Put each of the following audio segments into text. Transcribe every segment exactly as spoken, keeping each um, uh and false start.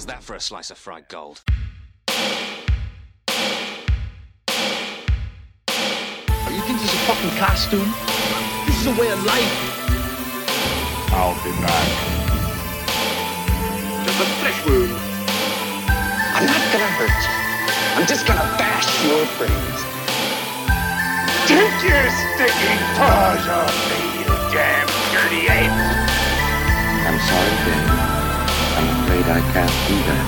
How's that for a slice of fried gold? You think this is a fucking costume? This is a way of life. I'll be back. There's a flesh wound. I'm not gonna hurt you. I'm just gonna bash your brains. Take your sticking paws off me, you damn dirty ape! I'm sorry, Dave. I'm afraid I can't do that.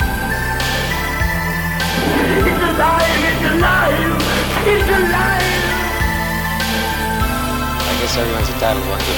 It's alive! It's alive! It's alive! I guess everyone's entitled to one good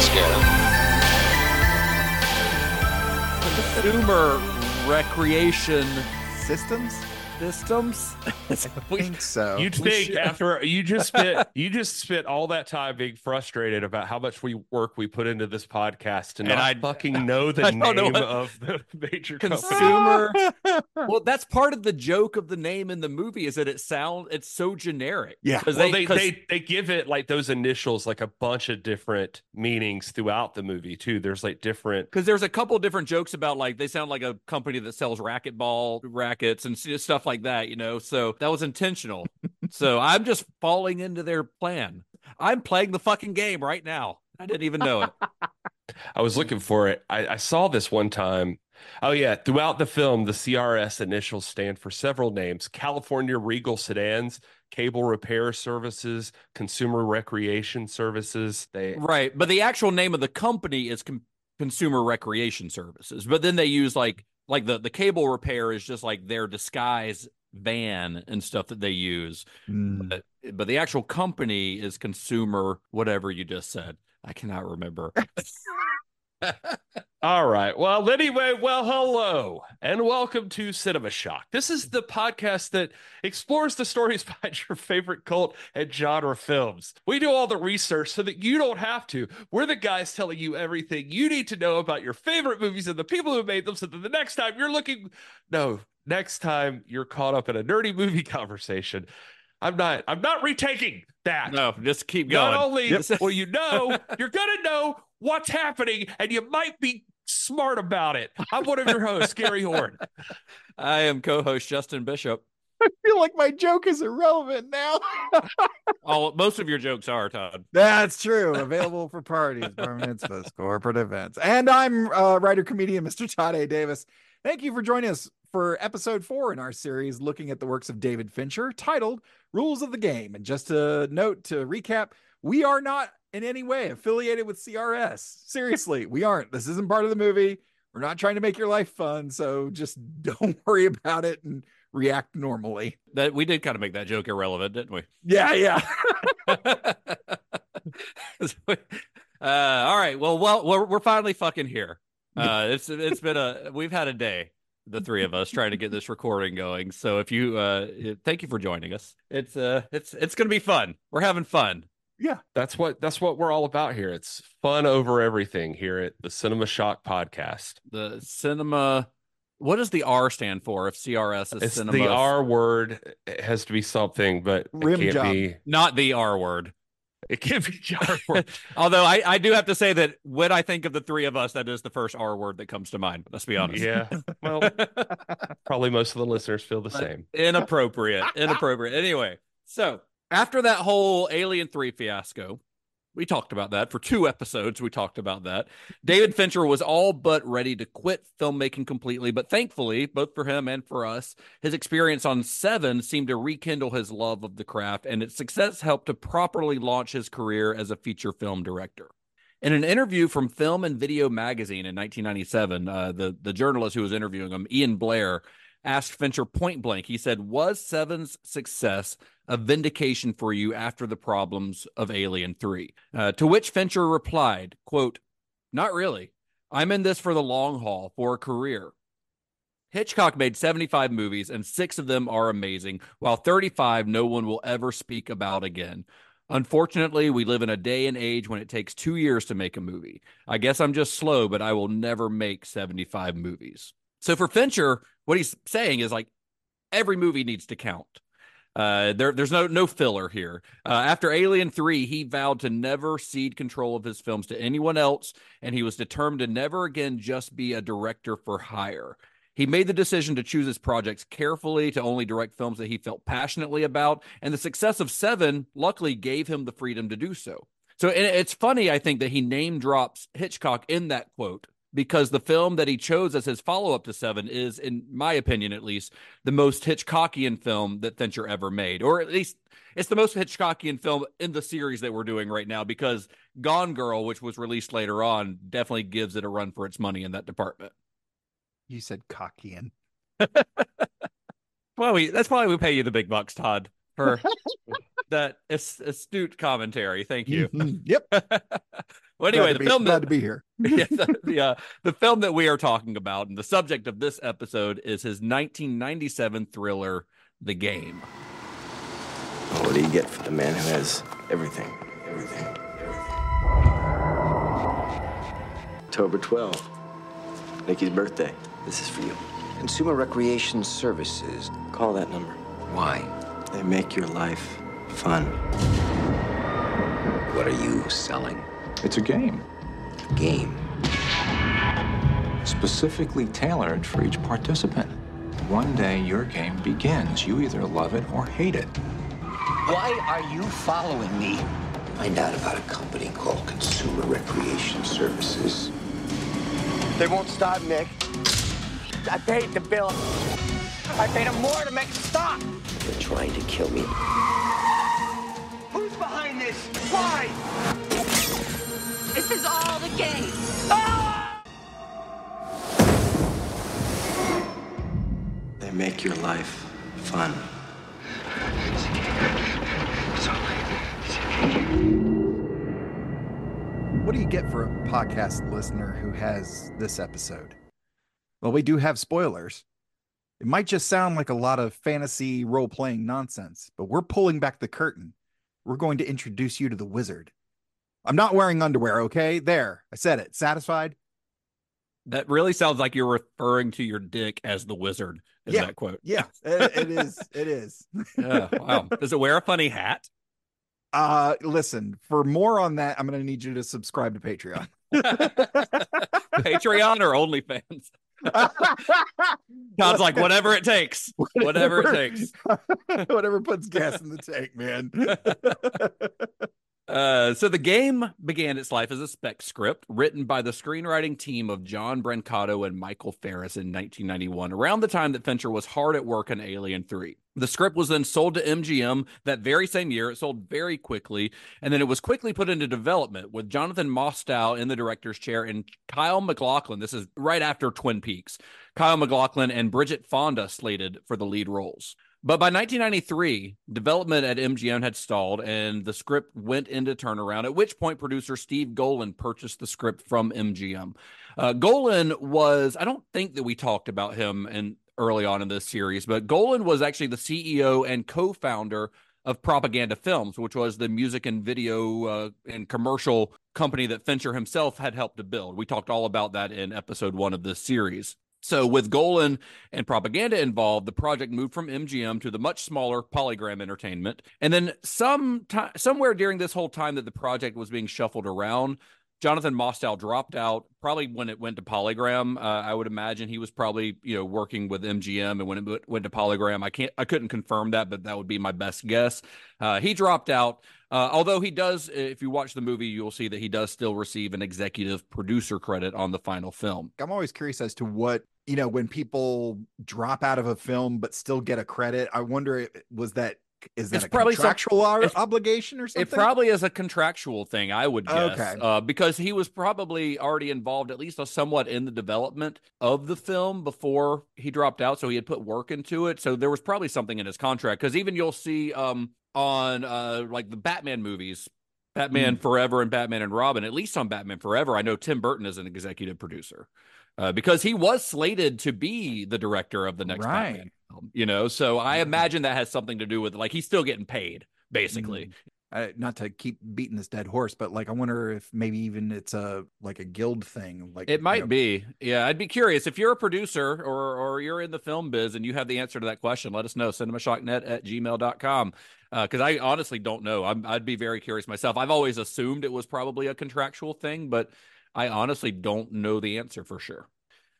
scare, huh? Consumer recreation Systems? systems. I think so. You'd We think should- after you just spent you just spent all that time being frustrated about how much we work we put into this podcast to And not I- fucking know the I don't know name what- of the major company. Consumer. Well, that's part of the joke of the name in the movie is that it sound it's so generic. Yeah. 'Cause Well, they, 'cause- they they give it like those initials like a bunch of different meanings throughout the movie too. There's like different Because there's a couple different jokes about like they sound like a company that sells racquetball rackets and s- stuff like that, you know. So that was intentional. So I'm just falling into their plan. I'm playing the fucking game right now. I didn't even know it. I was looking for it. I, I saw this one time. Oh yeah, throughout the film, the C R S initials stand for several names: California Regal Sedans, Cable Repair Services, Consumer Recreation Services. They Right, but the actual name of the company is Com- Consumer Recreation Services. But then they use like like the the cable repair is just like their disguise van and stuff that they use. Mm. But, but the actual company is Consumer whatever you just said. I cannot remember. All right. Well, anyway, well, hello and welcome to Cinema Shock. This is the podcast that explores the stories behind your favorite cult and genre films. We do all the research so that you don't have to. We're the guys telling you everything you need to know about your favorite movies and the people who made them so that the next time you're looking, no, next time you're caught up in a nerdy movie conversation. I'm not, I'm not retaking that. No, just keep going. Not only Yep. will you know, you're going to know what's happening, and you might be smart about it. I'm one of your hosts, Gary Horn. I am co-host Justin Bishop. I feel like my joke is irrelevant now. All most of your jokes are, Todd. That's true. Available for parties, bar mitzvahs, corporate events. And I'm uh, writer comedian Mister Todd A. Davis. Thank you for joining us for episode four in our series looking at the works of David Fincher, titled Rules of the Game. And just a note to recap, we are not in any way affiliated with C R S. Seriously, we aren't. This isn't part of the movie. We're not trying to make your life fun, so just don't worry about it and react normally. That we did kind of make that joke irrelevant, didn't we? Yeah, yeah. uh, all right. Well, well, we're we're finally fucking here. Uh, it's it's been a we've had a day, the three of us trying to get this recording going. So if you uh, thank you for joining us. It's uh, it's it's gonna be fun. We're having fun. Yeah. That's what that's what we're all about here. It's fun over everything here at the Cinema Shock podcast. The cinema. What does the R stand for? If C R S is It's cinema, the R word. It has to be something, but Rim it can't job. be. not the R word. It can't be the R word. Although I, I do have to say that when I think of the three of us, that is the first R word that comes to mind. Let's be honest. Yeah. Well, probably most of the listeners feel the same. Inappropriate. Inappropriate. Anyway, so after that whole Alien three fiasco, we talked about that for two episodes. We talked about that. David Fincher was all but ready to quit filmmaking completely, but thankfully, both for him and for us, his experience on Seven seemed to rekindle his love of the craft, and its success helped to properly launch his career as a feature film director. In an interview from Film and Video magazine in nineteen ninety-seven, uh, the, the journalist who was interviewing him, Ian Blair, asked Fincher point blank, he said, was Seven's success a vindication for you after the problems of Alien three? Uh, to which Fincher replied, quote, not really. I'm in this for the long haul, for a career. Hitchcock made seventy-five movies, and six of them are amazing, while thirty-five no one will ever speak about again. Unfortunately, we live in a day and age when it takes two years to make a movie. I guess I'm just slow, but I will never make seventy-five movies. So for Fincher, what he's saying is like every movie needs to count. Uh, there, there's no no filler here. Uh, after Alien three, he vowed to never cede control of his films to anyone else, and he was determined to never again just be a director for hire. He made the decision to choose his projects carefully, to only direct films that he felt passionately about, and the success of Seven luckily gave him the freedom to do so. So and it's funny, I think, that he name drops Hitchcock in that quote, because the film that he chose as his follow-up to Seven is, in my opinion at least, the most Hitchcockian film that Fincher ever made, or at least it's the most Hitchcockian film in the series that we're doing right now, because Gone Girl, which was released later on, definitely gives it a run for its money in that department. You said cockian. Well, we that's probably we pay you the big bucks, Todd, for that astute commentary. Thank you. Mm-hmm. Yep. Well, anyway, the be, film glad that, to be here. yeah, the, the, uh, the film that we are talking about, and the subject of this episode, is his nineteen ninety-seven thriller, The Game. What do you get for the man who has everything? Everything. Everything. October twelfth. Nikki's birthday. This is for you. Consumer Recreation Services. Call that number. Why? They make your life fun. What are you selling? It's a game. Game. Specifically tailored for each participant. One day your game begins. You either love it or hate it. Why are you following me? Find out about a company called Consumer Recreation Services. They won't stop, Nick. I paid the bill. I paid them more to make it stop. They're trying to kill me. Who's behind this? Why? This is all the game. Ah! They make your life fun. What do you get for a podcast listener who has this episode? Well, we do have spoilers. It might just sound like a lot of fantasy role-playing nonsense, but we're pulling back the curtain. We're going to introduce you to the wizard. I'm not wearing underwear, okay? There, I said it. Satisfied? That really sounds like you're referring to your dick as the wizard in yeah, that quote. Yeah, it, it is. It is. Yeah, wow. Does it wear a funny hat? Uh, listen, for more on that, I'm going to need you to subscribe to Patreon. Patreon or OnlyFans? Todd's like, whatever it takes. Whatever, whatever it takes. Whatever puts gas in the tank, man. Uh, so The Game began its life as a spec script written by the screenwriting team of John Brancato and Michael Ferris in nineteen ninety-one, around the time that Fincher was hard at work on Alien three. The script was then sold to M G M that very same year. It sold very quickly, and then it was quickly put into development with Jonathan Mostow in the director's chair and Kyle MacLachlan. This is right after Twin Peaks. Kyle MacLachlan and Bridget Fonda slated for the lead roles. But by nineteen ninety-three, development at M G M had stalled and the script went into turnaround, at which point producer Steve Golan purchased the script from M G M. Uh, Golan was, I don't think that we talked about him in, early on in this series, but Golan was actually the C E O and co-founder of Propaganda Films, which was the music and video uh, and commercial company that Fincher himself had helped to build. We talked all about that in episode one of this series. So with Golan and Propaganda involved, the project moved from M G M to the much smaller Polygram Entertainment. And then some time, somewhere during this whole time that the project was being shuffled around, Jonathan Mostow dropped out, probably when it went to Polygram. Uh, I would imagine he was probably, you know, working with M G M, and when it went to Polygram, I can't, I couldn't confirm that, but that would be my best guess. Uh, he dropped out. Uh, although he does, if you watch the movie, you'll see that he does still receive an executive producer credit on the final film. I'm always curious as to what, you know, when people drop out of a film but still get a credit. I wonder, was that, is that it's a probably contractual some, ob- obligation or something? It probably is a contractual thing, I would guess. Okay. Uh, because he was probably already involved, at least somewhat, in the development of the film before he dropped out. So he had put work into it. So there was probably something in his contract. Because even you'll see um, on uh, like the Batman movies, Batman mm. Forever and Batman and Robin, at least on Batman Forever, I know Tim Burton is an executive producer. Uh, because he was slated to be the director of the next right. Batman film, you know, so I imagine that has something to do with, like, he's still getting paid, basically. Mm. Uh, not to keep beating this dead horse, but like, I wonder if maybe even it's a like a guild thing. Like it might you know, be. Yeah, I'd be curious if you're a producer or or you're in the film biz and you have the answer to that question. Let us know. cinemashocknet at gmail dot com. Because uh, I honestly don't know. I'm, I'd be very curious myself. I've always assumed it was probably a contractual thing, but I honestly don't know the answer for sure.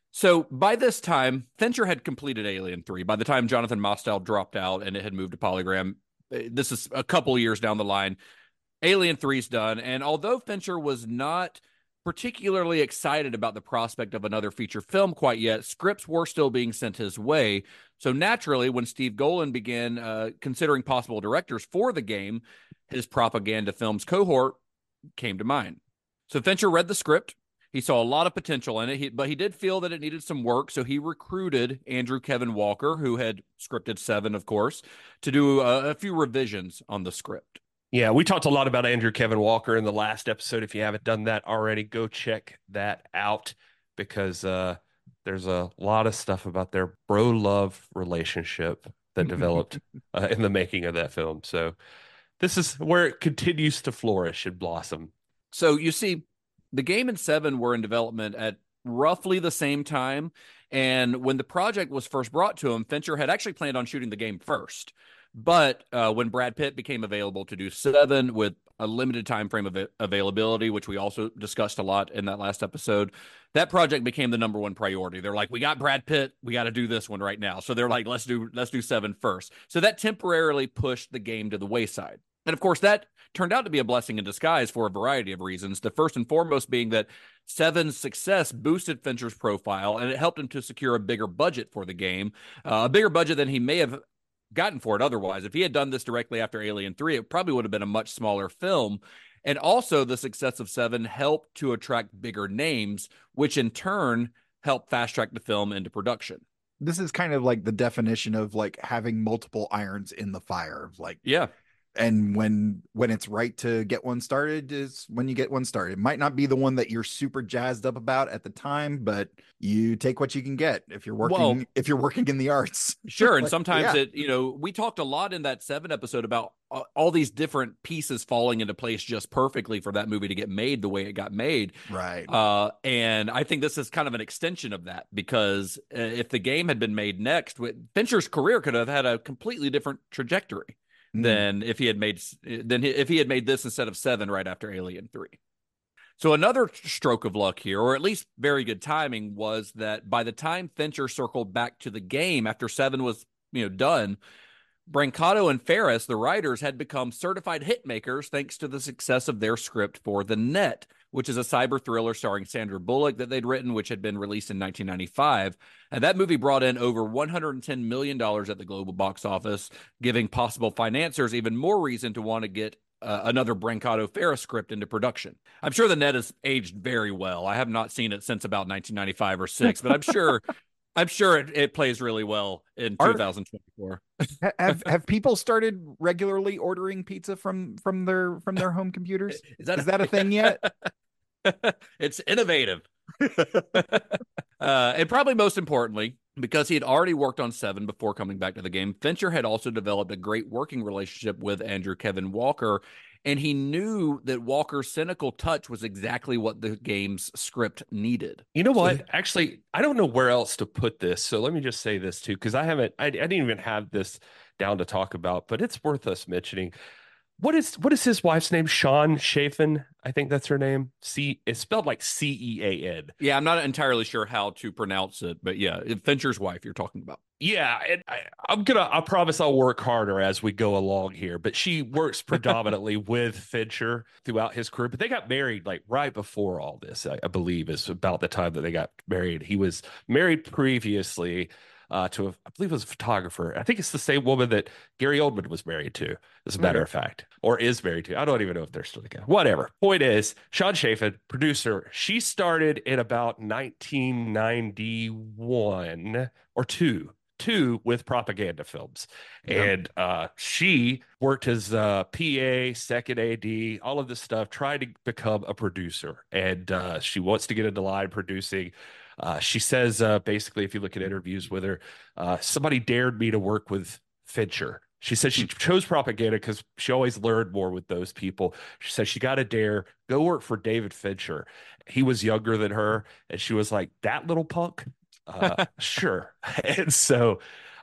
So by this time, Fincher had completed Alien three. By the time Jonathan Mostow dropped out and it had moved to Polygram, this is a couple years down the line, Alien three's done. And although Fincher was not particularly excited about the prospect of another feature film quite yet, scripts were still being sent his way. So naturally, when Steve Golan began uh, considering possible directors for the game, his propaganda films cohort came to mind. So Fincher read the script. He saw a lot of potential in it, he, but he did feel that it needed some work, so he recruited Andrew Kevin Walker, who had scripted Seven, of course, to do a, a few revisions on the script. Yeah, we talked a lot about Andrew Kevin Walker in the last episode. If you haven't done that already, go check that out, because uh, there's a lot of stuff about their bro-love relationship that developed uh, in the making of that film. So this is where it continues to flourish and blossom. So you see, the game and Seven were in development at roughly the same time. And when the project was first brought to him, Fincher had actually planned on shooting the game first. But uh, when Brad Pitt became available to do Seven with a limited time frame of availability, which we also discussed a lot in that last episode, that project became the number one priority. They're like, we got Brad Pitt, we got to do this one right now. So they're like, let's do let's do Seven first. So that temporarily pushed the game to the wayside. And of course, that turned out to be a blessing in disguise for a variety of reasons. The first and foremost being that Seven's success boosted Fincher's profile, and it helped him to secure a bigger budget for the game, uh, a bigger budget than he may have gotten for it otherwise. If he had done this directly after Alien three, it probably would have been a much smaller film. And also the success of Seven helped to attract bigger names, which in turn helped fast track the film into production. This is kind of like the definition of like having multiple irons in the fire. Like, yeah. And when when it's right to get one started is when you get one started. It might not be the one that you're super jazzed up about at the time, but you take what you can get if you're working well, if you're working in the arts. Sure, like, and sometimes yeah. it, you know, we talked a lot in that Seven episode about uh, all these different pieces falling into place just perfectly for that movie to get made the way it got made. Right. Uh, and I think this is kind of an extension of that, because uh, if the game had been made next, Fincher's career could have had a completely different trajectory than if he had made than if he had made this instead of Seven right after Alien three. So another stroke of luck here, or at least very good timing, was that by the time Fincher circled back to the game after Seven was, you know, done, Brancato and Ferris, the writers, had become certified hit makers thanks to the success of their script for The Net, which is a cyber thriller starring Sandra Bullock that they'd written, which had been released in nineteen ninety-five. And that movie brought in over one hundred ten million dollars at the global box office, giving possible financiers even more reason to want to get uh, another Brancato Ferris script into production. I'm sure The Net has aged very well. I have not seen it since about nineteen ninety-five or six, but I'm sure I'm sure it, it plays really well in Are, two thousand twenty-four. have have people started regularly ordering pizza from from their from their home computers? Is that, Is that a thing yet? It's innovative. uh, and probably most importantly, because he had already worked on Seven before coming back to the game, Fincher had also developed a great working relationship with Andrew Kevin Walker, and he knew that Walker's cynical touch was exactly what the game's script needed. You know what? Actually, I don't know where else to put this, so let me just say this too, because I haven't, I, I didn't even have this down to talk about, but it's worth us mentioning. What is what is his wife's name? Sean Chafin, I think that's her name. C, it's spelled like C E A N. Yeah, I'm not entirely sure how to pronounce it, but yeah, Fincher's wife you're talking about. Yeah, and I, I'm gonna. I promise I'll work harder as we go along here. But she works predominantly with Fincher throughout his career. But they got married like right before all this. I, I believe is about the time that they got married. He was married previously uh, to, a, I believe, it was a photographer. I think it's the same woman that Gary Oldman was married to, as a matter mm-hmm. of fact, or is married to. I don't even know if they're still together. Whatever. Point is, Sean Chafin, producer. She started in about nineteen ninety-one or two. Two with propaganda films. Yep. And uh, she worked as a P A, second A D, all of this stuff, tried to become a producer. And uh, she wants to get into line producing. Uh, she says, uh, basically, if you look at interviews with her, uh, somebody dared me to work with Fincher. She said she chose propaganda because she always learned more with those people. She said she got a dare, go work for David Fincher. He was younger than her. And she was like, that little punk? Uh, sure. And so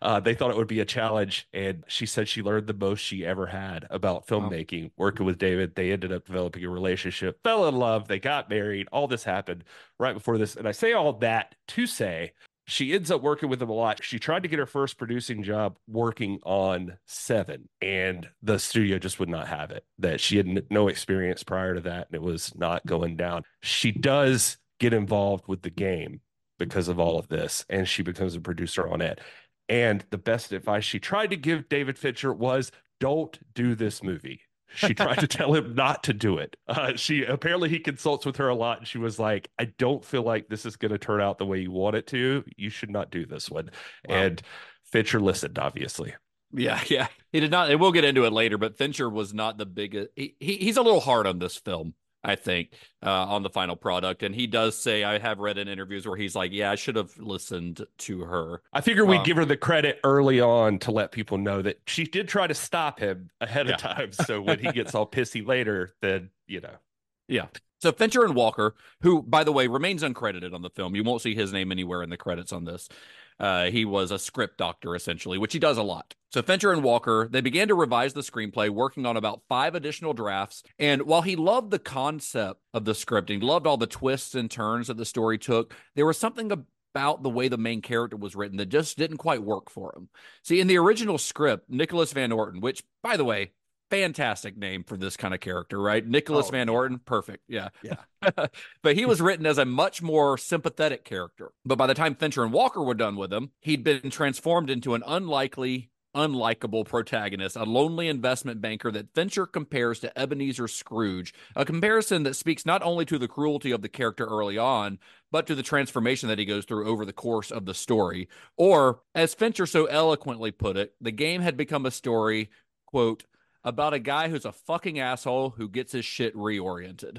Uh, they thought it would be a challenge, and she said she learned the most she ever had about filmmaking, wow. working with David. They ended up developing a relationship, fell in love, they got married. All this happened right before this. And I say all that to say she ends up working with him a lot. She tried to get her first producing job working on Seven, and the studio just would not have it, that she had no experience prior to that, and it was not going down. She does get involved with the game because of all of this, and she becomes a producer on it. And the best advice she tried to give David Fincher was, don't do this movie. She tried to tell him not to do it. Uh, she apparently he consults with her a lot, and she was like, I don't feel like this is going to turn out the way you want it to. You should not do this one. Wow. And Fincher listened, obviously. Yeah, yeah. He did not, and we'll get into it later, but Fincher was not the biggest. He, he, he's a little hard on this film, I think, uh, on the final product. And he does say, I have read in interviews where he's like, yeah, I should have listened to her. I figure we'd um, give her the credit early on to let people know that she did try to stop him ahead yeah. of time. So when he gets all pissy later, then, you know. Yeah. So Fincher and Walker, who, by the way, remains uncredited on the film. You won't see his name anywhere in the credits on this. Uh, he was a script doctor, essentially, which he does a lot. So Fincher and Walker, they began to revise the screenplay, working on about five additional drafts. And while he loved the concept of the script, and he loved all the twists and turns that the story took, there was something about the way the main character was written that just didn't quite work for him. See, in the original script, Nicholas Van Orton, which, by the way, fantastic name for this kind of character, right? Nicholas oh, Van yeah. Orton, perfect. Yeah. Yeah. But he was written as a much more sympathetic character. But by the time Fincher and Walker were done with him, he'd been transformed into an unlikely, unlikable protagonist, a lonely investment banker that Fincher compares to Ebenezer Scrooge, a comparison that speaks not only to the cruelty of the character early on, but to the transformation that he goes through over the course of the story. Or, as Fincher so eloquently put it, the game had become a story, quote, about a guy who's a fucking asshole who gets his shit reoriented.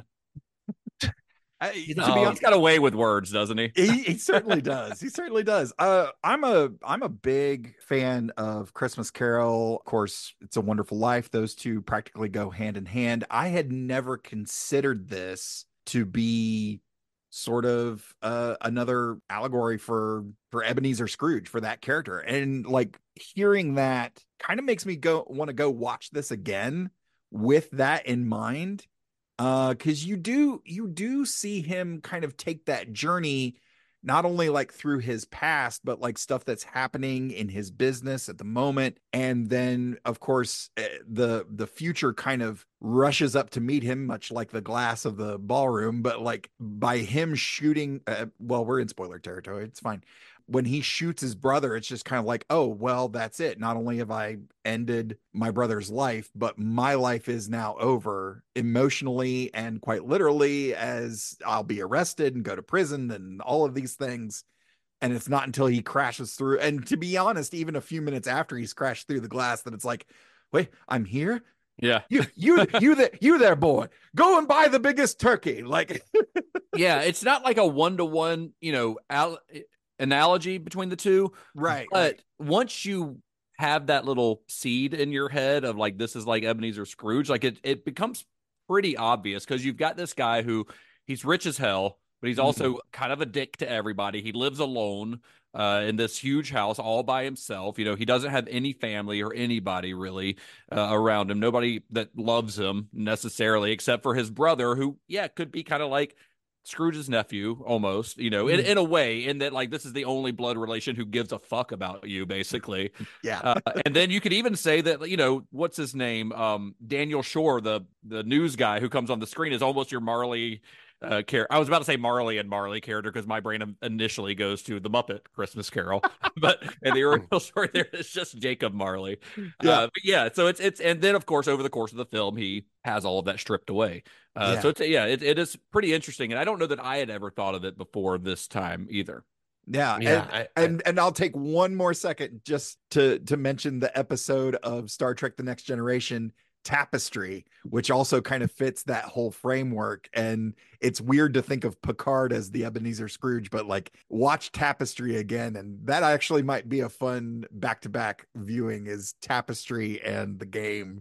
I, he's, oh, he's got a way with words, doesn't he? he? He certainly does. He certainly does. Uh, I'm a I'm a big fan of Christmas Carol. Of course, It's a Wonderful Life. Those two practically go hand in hand. I had never considered this to be sort of uh, another allegory for for Ebenezer Scrooge, for that character. And like hearing that kind of makes me go want to go watch this again with that in mind. Uh, because you do you do see him kind of take that journey, not only like through his past, but like stuff that's happening in his business at the moment. And then, of course, the the future kind of rushes up to meet him, much like the glass of the ballroom. But like by him shooting, uh, well, we're in spoiler territory. It's fine. When he shoots his brother, it's just kind of like, oh, well, that's it. Not only have I ended my brother's life, but my life is now over emotionally and quite literally, as I'll be arrested and go to prison and all of these things. And it's not until he crashes through. And to be honest, even a few minutes after he's crashed through the glass, that it's like, wait, I'm here. Yeah. You, you, you, there, you there, boy, go and buy the biggest turkey. Like, yeah, it's not like a one-to-one, you know, al- analogy between the two, right? But right. once you have that little seed in your head of like, this is like Ebenezer Scrooge, like it it becomes pretty obvious, because you've got this guy who he's rich as hell, but he's also mm-hmm. kind of a dick to everybody. He lives alone uh, in this huge house all by himself. You know, he doesn't have any family or anybody really uh, around him. Nobody that loves him necessarily, except for his brother, who, yeah, could be kind of like Scrooge's nephew almost, you know, in, in a way, in that like this is the only blood relation who gives a fuck about you, basically. Yeah. Uh, and then you could even say that, you know, what's his name? Um, Daniel Shore, the the news guy who comes on the screen, is almost your Marley uh, character. I was about to say Marley and Marley character because my brain initially goes to the Muppet Christmas Carol, but in the original story there, it's just Jacob Marley. Yeah. Uh, but yeah. So it's it's and then of course over the course of the film he has all of that stripped away. Uh, yeah. So it's yeah, it, it is pretty interesting, and I don't know that I had ever thought of it before this time either. Yeah, yeah, and, I, I, and and I'll take one more second just to to mention the episode of Star Trek: The Next Generation, Tapestry, which also kind of fits that whole framework. And it's weird to think of Picard as the Ebenezer Scrooge, but like watch Tapestry again, and that actually might be a fun back to back viewing, is Tapestry and the game.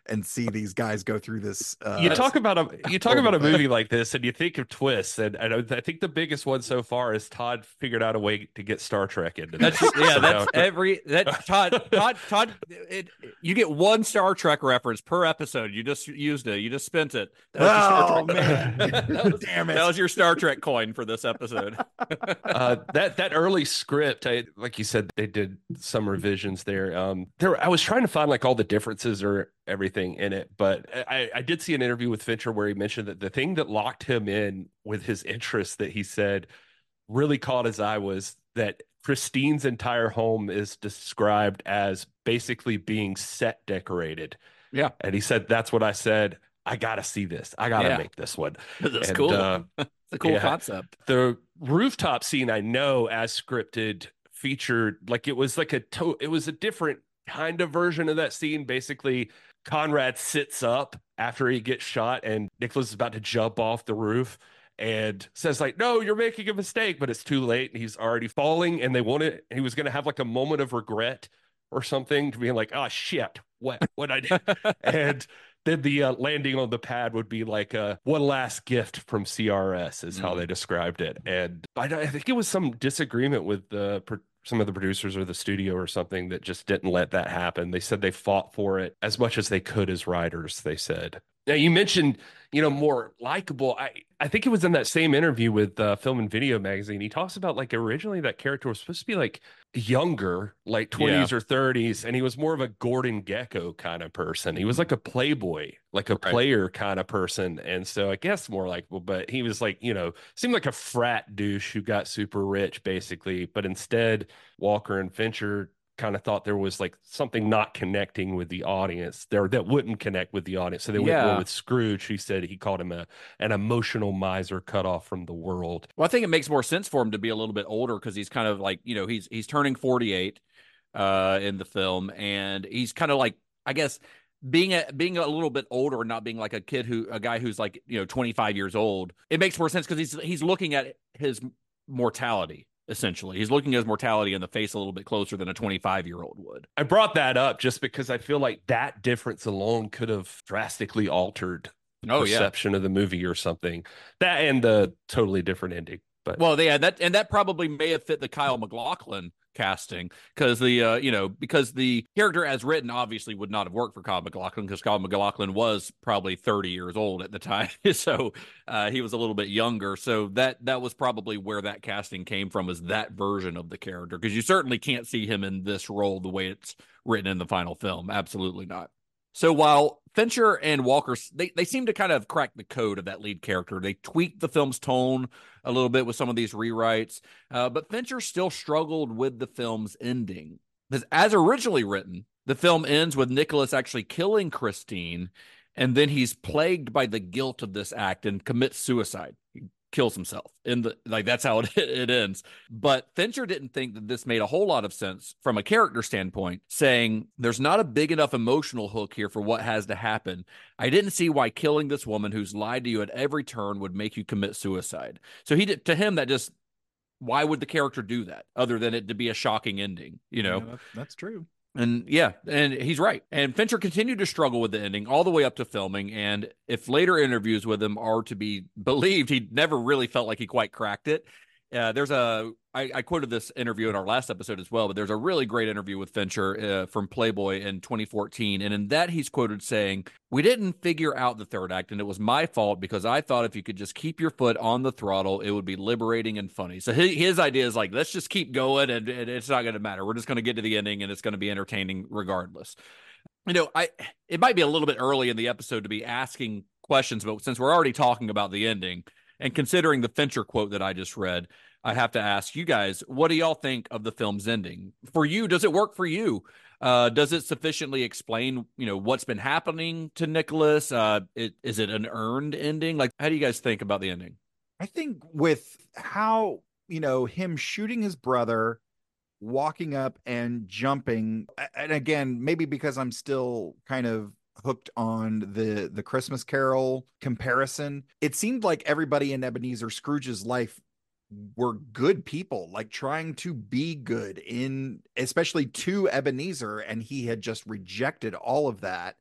and see these guys go through this. Uh, you talk about a you talk about a movie like this, and you think of twists, and, and I think the biggest one so far is Todd figured out a way to get Star Trek into that's this. yeah, somehow. that's every that Todd Todd Todd. It, you get one Star Trek reference per episode. You just used it. You just spent it. That was your Star Oh Trek- man, that was, damn it! That was your Star Trek coin for this episode. uh, that that early script, I, like you said, they did some revisions there. Um, there, I was trying to find like all the differences or everything in it, but I, I did see an interview with Fincher where he mentioned that the thing that locked him in with his interest that he said really caught his eye was that Christine's entire home is described as basically being set decorated. Yeah, and he said that's what I said. I gotta see this. I gotta Yeah. make this one. That's And, cool. uh, It's a cool yeah. concept. The rooftop scene, I know, as scripted, featured like it was like a to- it was a different kind of version of that scene. Basically, Conrad sits up after he gets shot, and Nicholas is about to jump off the roof and says like, "No, you're making a mistake," but it's too late, and he's already falling. And they wanted he was going to have like a moment of regret or something, to being like, "Oh shit, what what I did," and then the uh, landing on the pad would be like uh, one last gift from C R S is how Mm. they described it. And I, I think it was some disagreement with the pro- some of the producers or the studio or something that just didn't let that happen. They said they fought for it as much as they could as writers, they said. Now, you mentioned, you know, more likable. I, I think it was in that same interview with uh, Film and Video Magazine. He talks about like originally that character was supposed to be like younger, like twenties or thirties, and he was more of a Gordon Gekko kind of person. He was like a playboy, like a Right. player kind of person. And so I guess more likable, but he was like, you know, seemed like a frat douche who got super rich basically. But instead, Walker and Fincher kind of thought there was like something not connecting with the audience there that wouldn't connect with the audience. So they went Yeah. more with Scrooge. He said he called him a an emotional miser cut off from the world. Well, I think it makes more sense for him to be a little bit older because he's kind of like, you know, he's he's turning forty-eight uh, in the film, and he's kind of like, I guess, being a being a little bit older and not being like a kid who a guy who's like, you know, twenty-five years old. It makes more sense because he's he's looking at his mortality. Essentially, he's looking at his mortality in the face a little bit closer than a twenty-five year old would. I brought that up just because I feel like that difference alone could have drastically altered the Oh, yeah. perception of the movie or something. That and the totally different ending. But Well, yeah, that and that probably may have fit the Kyle MacLachlan casting because the uh, you know because the character as written obviously would not have worked for Kyle MacLachlan because Kyle MacLachlan was probably thirty years old at the time, so uh, he was a little bit younger. So that that was probably where that casting came from, is that version of the character, because you certainly can't see him in this role the way it's written in the final film. Absolutely not. So while Fincher and Walker, they, they seem to kind of crack the code of that lead character. They tweaked the film's tone a little bit with some of these rewrites, uh, but Fincher still struggled with the film's ending. Because as originally written, the film ends with Nicholas actually killing Christine, and then he's plagued by the guilt of this act and commits suicide. He kills himself in the like that's how it, it ends. But Fincher didn't think that this made a whole lot of sense from a character standpoint, saying there's not a big enough emotional hook here for what has to happen. I didn't see why killing this woman who's lied to you at every turn would make you commit suicide. So he did, to him, that just, why would the character do that other than it to be a shocking ending, you know? Yeah, that- that's true. And yeah, and he's right. And Fincher continued to struggle with the ending all the way up to filming. And if later interviews with him are to be believed, he never really felt like he quite cracked it. Uh, there's a, I, I quoted this interview in our last episode as well, but there's a really great interview with Fincher uh, from Playboy in twenty fourteen. And in that, he's quoted saying, "We didn't figure out the third act, and it was my fault because I thought if you could just keep your foot on the throttle, it would be liberating and funny." So his, his idea is like, let's just keep going, and, and it's not going to matter. We're just going to get to the ending, and it's going to be entertaining regardless. You know, I it might be a little bit early in the episode to be asking questions, but since we're already talking about the ending, and considering the Fincher quote that I just read, I have to ask you guys, what do y'all think of the film's ending? For you, does it work for you? Uh, does it sufficiently explain, you know, what's been happening to Nicholas? Uh, it, is it an earned ending? Like, how do you guys think about the ending? I think with how, you know, him shooting his brother, walking up and jumping, and again, maybe because I'm still kind of hooked on the the Christmas Carol comparison, it seemed like everybody in Ebenezer Scrooge's life were good people, like trying to be good in, especially to Ebenezer, and he had just rejected all of that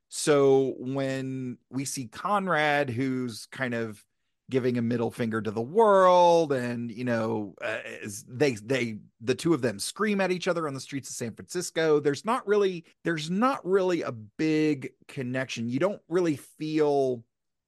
So when we see Conrad, who's kind of giving a middle finger to the world, and you know, uh, is they they the two of them scream at each other on the streets of San Francisco. There's not really there's not really a big connection. You don't really feel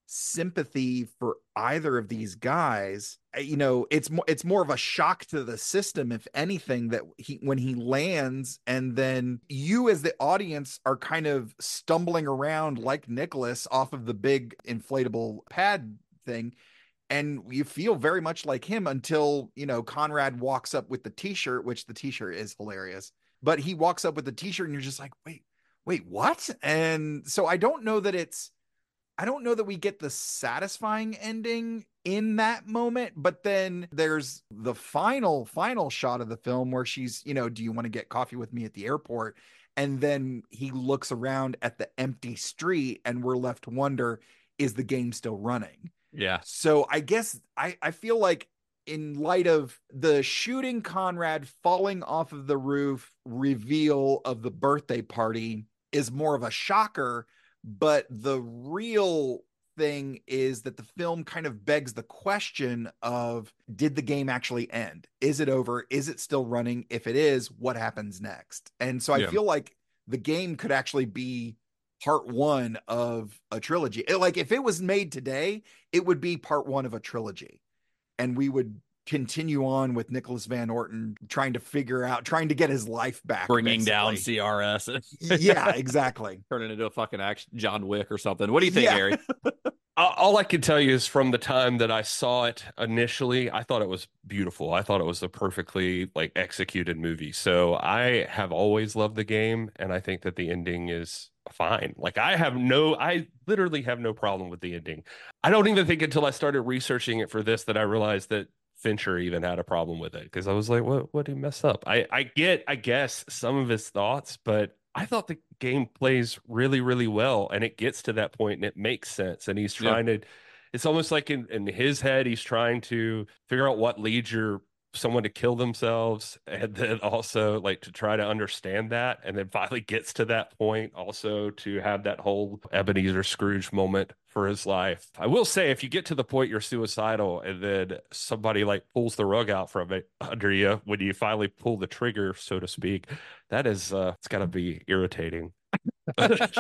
sympathy for either of these guys. You know, it's more it's more of a shock to the system, if anything, that he when he lands, and then you as the audience are kind of stumbling around like Nicholas off of the big inflatable pad thing, and you feel very much like him until, you know, Conrad walks up with the t-shirt, which the t-shirt is hilarious, but he walks up with the t-shirt and you're just like, wait wait what? And so I don't know that it's I don't know that we get the satisfying ending in that moment, but then there's the final, final shot of the film where she's, you know, do you want to get coffee with me at the airport? And then he looks around at the empty street and we're left to wonder, is the game still running? Yeah. So I guess I, I feel like in light of the shooting Conrad falling off of the roof reveal of the birthday party is more of a shocker. But the real thing is that the film kind of begs the question of, did the game actually end? Is it over? Is it still running? If it is, what happens next? And so I Yeah. feel like the game could actually be part one of a trilogy. It- like if it was made today, it would be part one of a trilogy. And we would continue on with Nicholas Van Orton trying to figure out, trying to get his life back. Bringing basically. down C R S. Yeah, exactly. Turning into a fucking action John Wick or something. What do you think, Yeah. Gary? All all I can tell you is from the time that I saw it initially, I thought it was beautiful. I thought it was a perfectly like executed movie. So I have always loved the game, and I think that the ending is fine. Like I have no, I literally have no problem with the ending. I don't even think until I started researching it for this that I realized that Fincher even had a problem with it, because I was like, what, what did he mess up? I, I get, I guess, some of his thoughts, but I thought the game plays really, really well, and it gets to that point and it makes sense. And he's trying yeah. to, it's almost like in, in his head, he's trying to figure out what leads your someone to kill themselves, and then also like to try to understand that, and then finally gets to that point also to have that whole Ebenezer Scrooge moment for his life. I will say, if you get to the point you're suicidal and then somebody like pulls the rug out from it under you when you finally pull the trigger, so to speak, that is uh it's got to be irritating. uh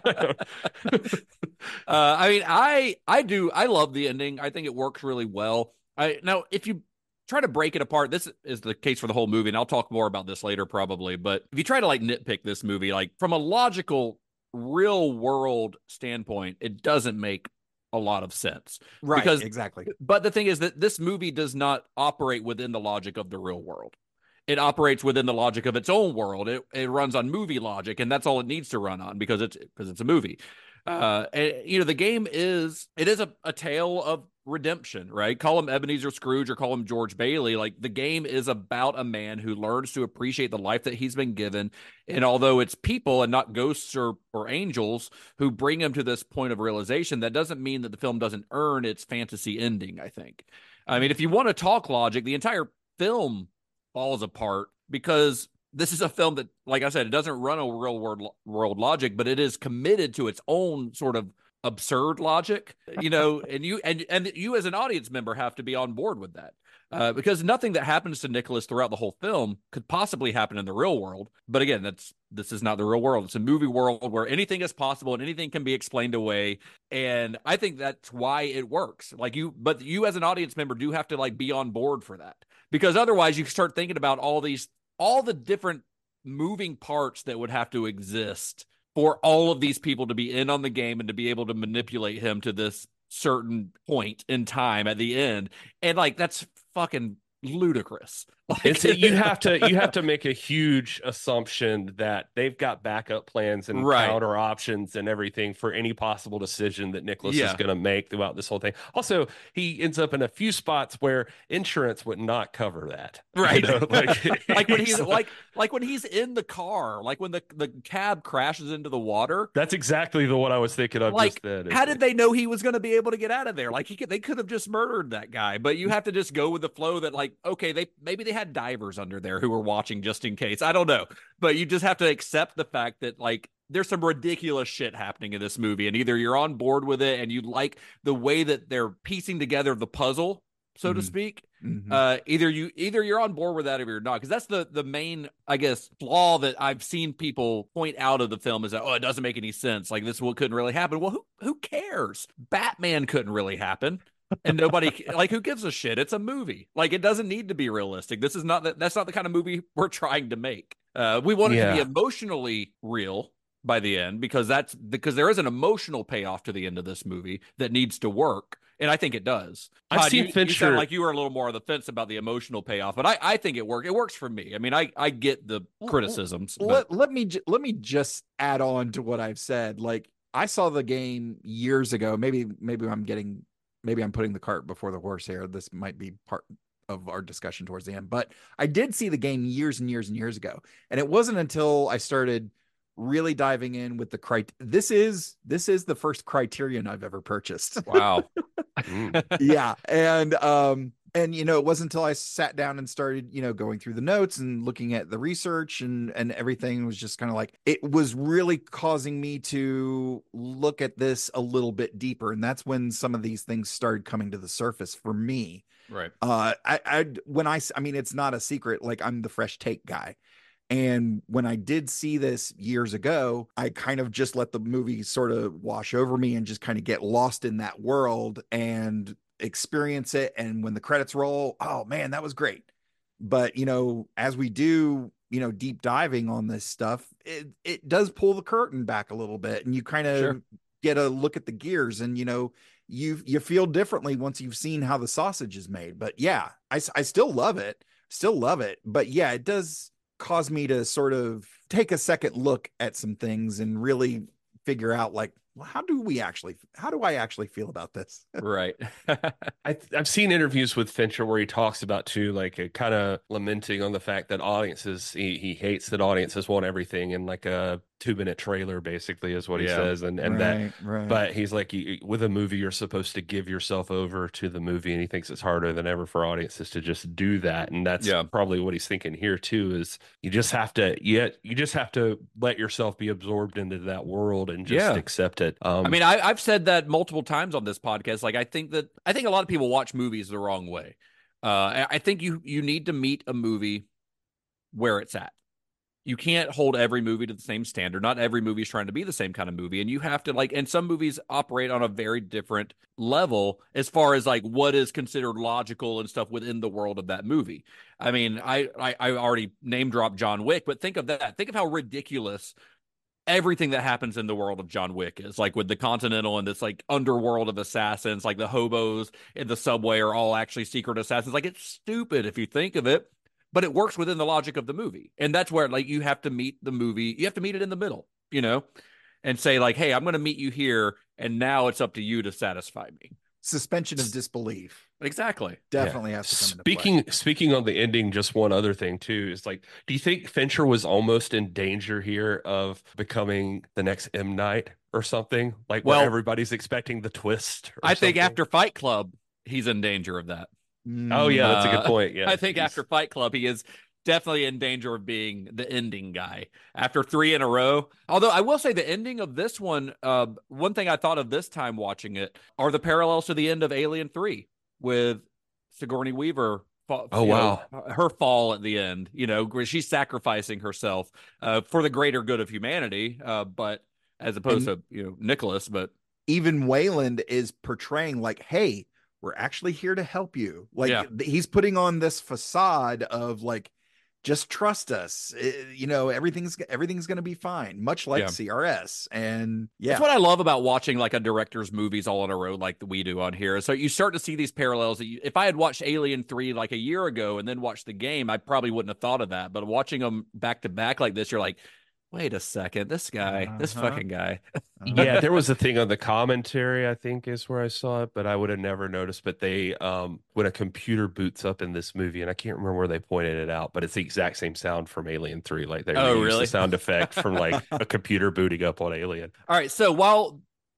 I mean, I I do I love the ending. I think it works really well. I now if you try to break it apart, this is the case for the whole movie, and I'll talk more about this later probably, but if you try to like nitpick this movie, like from a logical real world standpoint, it doesn't make a lot of sense. Right, because, exactly. But the thing is that this movie does not operate within the logic of the real world. It operates within the logic of its own world. It it runs on movie logic, and that's all it needs to run on because it's because it's a movie. Uh, and, you know, the game is it is a, a tale of redemption, right? Call him Ebenezer Scrooge or call him George Bailey. Like the game is about a man who learns to appreciate the life that he's been given. And although it's people and not ghosts or, or angels who bring him to this point of realization, that doesn't mean that the film doesn't earn its fantasy ending, I think. I mean, if you want to talk logic, the entire film falls apart because this is a film that, like I said, it doesn't run a real world world logic, but it is committed to its own sort of absurd logic, you know, and you and and you as an audience member have to be on board with that. Uh, because nothing that happens to Nicholas throughout the whole film could possibly happen in the real world. But again, that's this is not the real world. It's a movie world where anything is possible and anything can be explained away. And I think that's why it works. Like you, but you as an audience member do have to like be on board for that, because otherwise you start thinking about all these, all the different moving parts that would have to exist for all of these people to be in on the game and to be able to manipulate him to this certain point in time at the end. And like, that's fucking ludicrous. Like, it's you have to you have to make a huge assumption that they've got backup plans and right. counter options and everything for any possible decision that Nicholas yeah. is going to make throughout this whole thing. Also, he ends up in a few spots where insurance would not cover that. Right. You know, like, like when he's like like when he's in the car, like when the, the cab crashes into the water. That's exactly the one I was thinking of like, just then. How did they know he was going to be able to get out of there? Like he could, they could have just murdered that guy, but you have to just go with the flow that like, okay, they maybe they had divers under there who were watching just in case. I don't know, but you just have to accept the fact that like there's some ridiculous shit happening in this movie, and either you're on board with it and you like the way that they're piecing together the puzzle, so to Mhm. speak. Mhm. Uh, either you either you're on board with that or you're not, because that's the the main, I guess, flaw that I've seen people point out of the film is that, oh, it doesn't make any sense. Like, this what couldn't really happen. Well, who who cares? Batman couldn't really happen. And nobody like, who gives a shit? It's a movie. Like, it doesn't need to be realistic. This is not that that's not the kind of movie we're trying to make. Uh, we want it Yeah. to be emotionally real by the end, because that's because there is an emotional payoff to the end of this movie that needs to work. And I think it does. I've Todd, seen you, you Fincher- sound like you were a little more on the fence about the emotional payoff, but I, I think it worked. It works for me. I mean, I, I get the criticisms. but- Let, let me ju- let me just add on to what I've said. Like, I saw the game years ago. Maybe maybe I'm getting maybe I'm putting the cart before the horse here. This might be part of our discussion towards the end, but I did see the game years and years and years ago, and it wasn't until I started really diving in with the crit. This is this is the first Criterion I've ever purchased. Wow. Yeah, and um and you know, it wasn't until I sat down and started, you know, going through the notes and looking at the research and and everything, was just kind of like, it was really causing me to look at this a little bit deeper, and that's when some of these things started coming to the surface for me. Right. Uh, I, I, when I, I mean, it's not a secret. Like, I'm the fresh take guy. And when I did see this years ago, I kind of just let the movie sort of wash over me and just kind of get lost in that world and experience it. And when the credits roll, oh man, that was great. But, you know, as we do, you know, deep diving on this stuff, it, it does pull the curtain back a little bit, and you kind of Sure. get a look at the gears, and, you know, you you feel differently once you've seen how the sausage is made. But yeah, I, s- I still love it, still love it. But yeah, it does cause me to sort of take a second look at some things and really figure out, like, well, how do we actually, how do I actually feel about this? Right. I, I've seen interviews with Fincher where he talks about too, like, a kind of lamenting on the fact that audiences, he, he hates that audiences want everything in like a two minute trailer, basically, is what he Yeah. says. And, and Right, that, right. but he's like, you, with a movie, you're supposed to give yourself over to the movie. And he thinks it's harder than ever for audiences to just do that. And that's Yeah. probably what he's thinking here too, is you just have to, yet you just have to let yourself be absorbed into that world and just Yeah. accept it. Um, I mean, I, I've said that multiple times on this podcast. Like, I think that I think a lot of people watch movies the wrong way. Uh, I, I think you you need to meet a movie where it's at. You can't hold every movie to the same standard. Not every movie is trying to be the same kind of movie, and you have to, like. And some movies operate on a very different level as far as like what is considered logical and stuff within the world of that movie. I mean, I I, I already name dropped John Wick, but think of that. Think of how ridiculous everything that happens in the world of John Wick is, like, with the Continental and this like underworld of assassins, like the hobos in the subway are all actually secret assassins. Like, it's stupid if you think of it, but it works within the logic of the movie. And that's where, like, you have to meet the movie. You have to meet it in the middle, you know, and say like, hey, I'm going to meet you here, and now it's up to you to satisfy me. Suspension of disbelief Exactly. definitely Yeah. has to come into Speaking play. speaking on the ending, just one other thing too is, like, do you think Fincher was almost in danger here of becoming the next M. Night or something? Like, Well, where everybody's expecting the twist. or I think something? after Fight Club, he's in danger of that. Oh yeah, that's a good Uh, point. Yeah, I think He's- after Fight Club, he is definitely in danger of being the ending guy after three in a row. Although I will say the ending of this one, uh, one thing I thought of this time watching it are the parallels to the end of Alien three with Sigourney Weaver. fa- Oh, you know, wow. her fall at the end, you know, where she's sacrificing herself uh, for the greater good of humanity, uh, but as opposed to, you know, Nicholas, but Even Wayland is portraying like, hey, we're actually here to help you. Like, Yeah. th- he's putting on this facade of like, just trust us. Eh, you know, everything's everything's going to be fine, much like Yeah. C R S. And yeah, That's what I love about watching like a director's movies all in a row like we do on here. So you start to see these parallels that you, if I had watched Alien three like a year ago and then watched the game, I probably wouldn't have thought of that. But watching them back to back like this, you're like, wait a second, this guy, this Uh-huh. fucking guy. yeah, there was a thing on the commentary, I think, is where I saw it, but I would have never noticed. But they, um, when a computer boots up in this movie, and I can't remember where they pointed it out, but it's the exact same sound from Alien three. Like, they Oh, reused really? the sound effect from like a computer booting up on Alien. All right. So while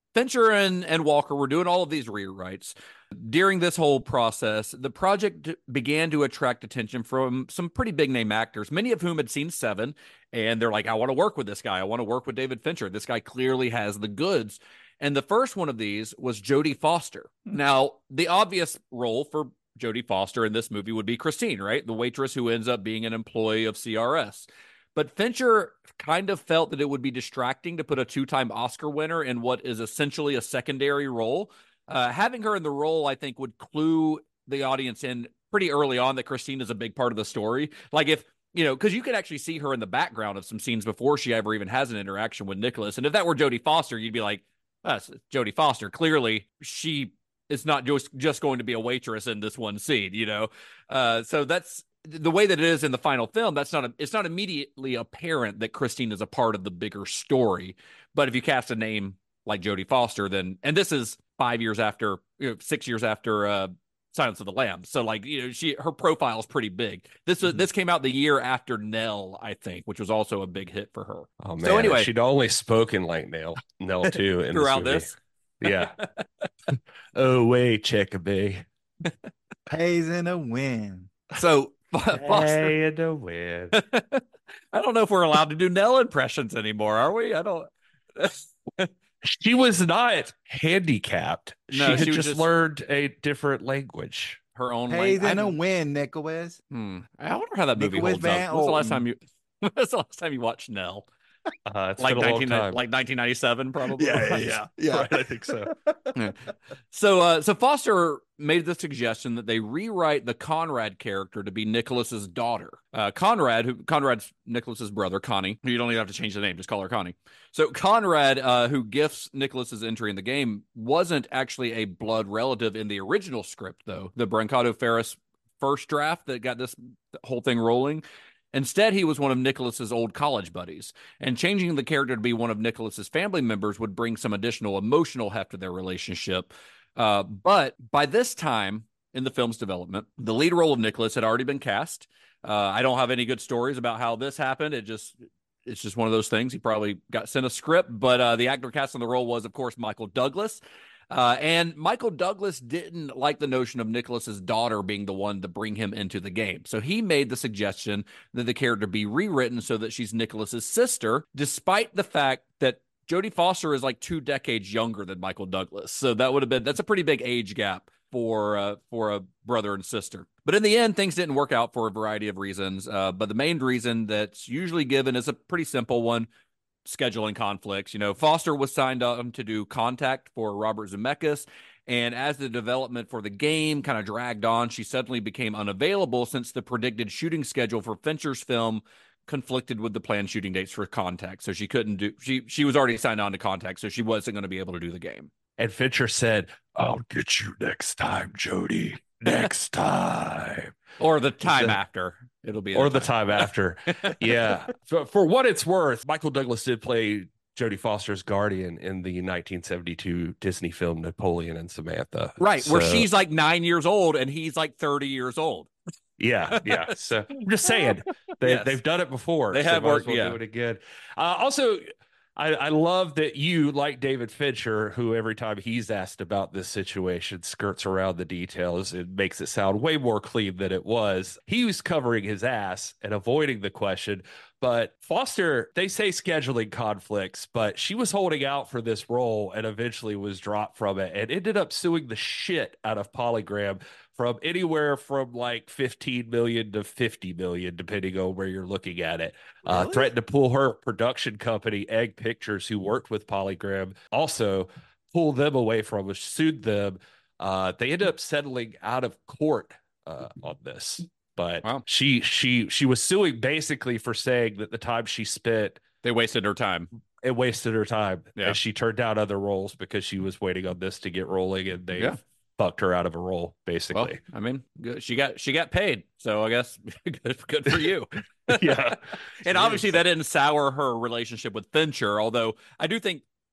Fincher and, and Walker were doing all of these rewrites. During this whole process, the project began to attract attention from some pretty big name actors, many of whom had seen Seven, and they're like, I want to work with this guy. I want to work with David Fincher. This guy clearly has the goods. And the first one of these was Jodie Foster. Now, the obvious role for Jodie Foster in this movie would be Christine, right? The waitress who ends up being an employee of C R S. But Fincher kind of felt that it would be distracting to put a two-time Oscar winner in what is essentially a secondary role. Uh, having her in the role, I think, would clue the audience in pretty early on that Christine is a big part of the story. Like if, you know, because you can actually see her in the background of some scenes before she ever even has an interaction with Nicholas. And if that were Jodie Foster, you'd be like, that's Jodie Foster. Clearly, she is not just, just going to be a waitress in this one scene, you know? Uh, so that's the way that it is in the final film. That's not, a, it's not immediately apparent that Christine is a part of the bigger story. But if you cast a name like Jodie Foster, then, and this is five years after, you know, six years after uh, Silence of the Lambs. So like, you know, she, her profile is pretty big. This was, mm-hmm. this came out the year after Nell, I think, which was also a big hit for her. Oh man. So anyway, she'd only spoken like Nell, Nell too. In throughout this, this. Yeah. Oh, wait, Chickaby. Pays in a win. So Foster. Hey, in a win. I don't know if we're allowed to do Nell impressions anymore, are we? I don't. She was not handicapped. No, she had she just, was just learned a different language. Her own Pays language. in a win, Nicholas. Hmm. I wonder how that movie Nicholas holds Van up. When's the last Olten. time you? When's the last time you watched Nell? Uh, it's like been a long nineteen time. like nineteen ninety-seven, probably. Yeah, yeah, Right. yeah. yeah. Right, I think so. Yeah. So, uh, so Foster made the suggestion that they rewrite the Conrad character to be Nicholas's daughter. Uh, Conrad, who Conrad's Nicholas's brother, Connie. You don't even have to change the name; just call her Connie. So, Conrad, uh, who gifts Nicholas's entry in the game, wasn't actually a blood relative in the original script, though. The Brancato Ferris first draft that got this whole thing rolling. Instead, he was one of Nicholas's old college buddies, and changing the character to be one of Nicholas's family members would bring some additional emotional heft to their relationship. Uh, but by this time in the film's development, the lead role of Nicholas had already been cast. Uh, I don't have any good stories about how this happened. It just, it's just one of those things. He probably got sent a script, but uh, the actor cast in the role was, of course, Michael Douglas. Uh, and Michael Douglas didn't like the notion of Nicholas's daughter being the one to bring him into the game. So he made the suggestion that the character be rewritten so that she's Nicholas's sister, despite the fact that Jodie Foster is like two decades younger than Michael Douglas. So that would have been, that's a pretty big age gap for, uh, for a brother and sister. But in the end, things didn't work out for a variety of reasons. Uh, but the main reason that's usually given is a pretty simple one. Scheduling conflicts. You know, Foster was signed on to do Contact for Robert Zemeckis, and as the development for the game kind of dragged on, she suddenly became unavailable since the predicted shooting schedule for Fincher's film conflicted with the planned shooting dates for Contact. So she couldn't do, she she was already signed on to Contact, so she wasn't going to be able to do the game. And Fincher said, I'll get you next time, Jodie. Next time. Or the time so, after. It'll be or the time, time after. Yeah. For, for what it's worth, Michael Douglas did play Jodie Foster's guardian in the nineteen seventy-two Disney film Napoleon and Samantha. Right, so, where she's like nine years old and he's like thirty years old. Yeah, yeah. So I'm just saying they Yes. they've done it before. They so have might as worked. well Yeah. do it again. Uh, also, I, I love that you, like David Fincher, who every time he's asked about this situation skirts around the details. It makes it sound way more clean than it was. He was covering his ass and avoiding the question. But Foster, they say scheduling conflicts, but she was holding out for this role and eventually was dropped from it and ended up suing the shit out of Polygram from anywhere from like fifteen million to fifty million, depending on where you're looking at it. Uh, Really? threatened to pull her production company, Egg Pictures, who worked with Polygram, also pull them away from us, sued them. Uh, they ended up settling out of court uh, on this. But Wow. she she she was suing basically for saying that the time she spent, They wasted her time. it wasted her time. Yeah. And she turned down other roles because she was waiting on this to get rolling, and they Yeah. fucked her out of a role, basically. Well, I mean, good. she got she got paid, so I guess good, good for you. Yeah. And obviously that didn't sour her relationship with Fincher, although I do think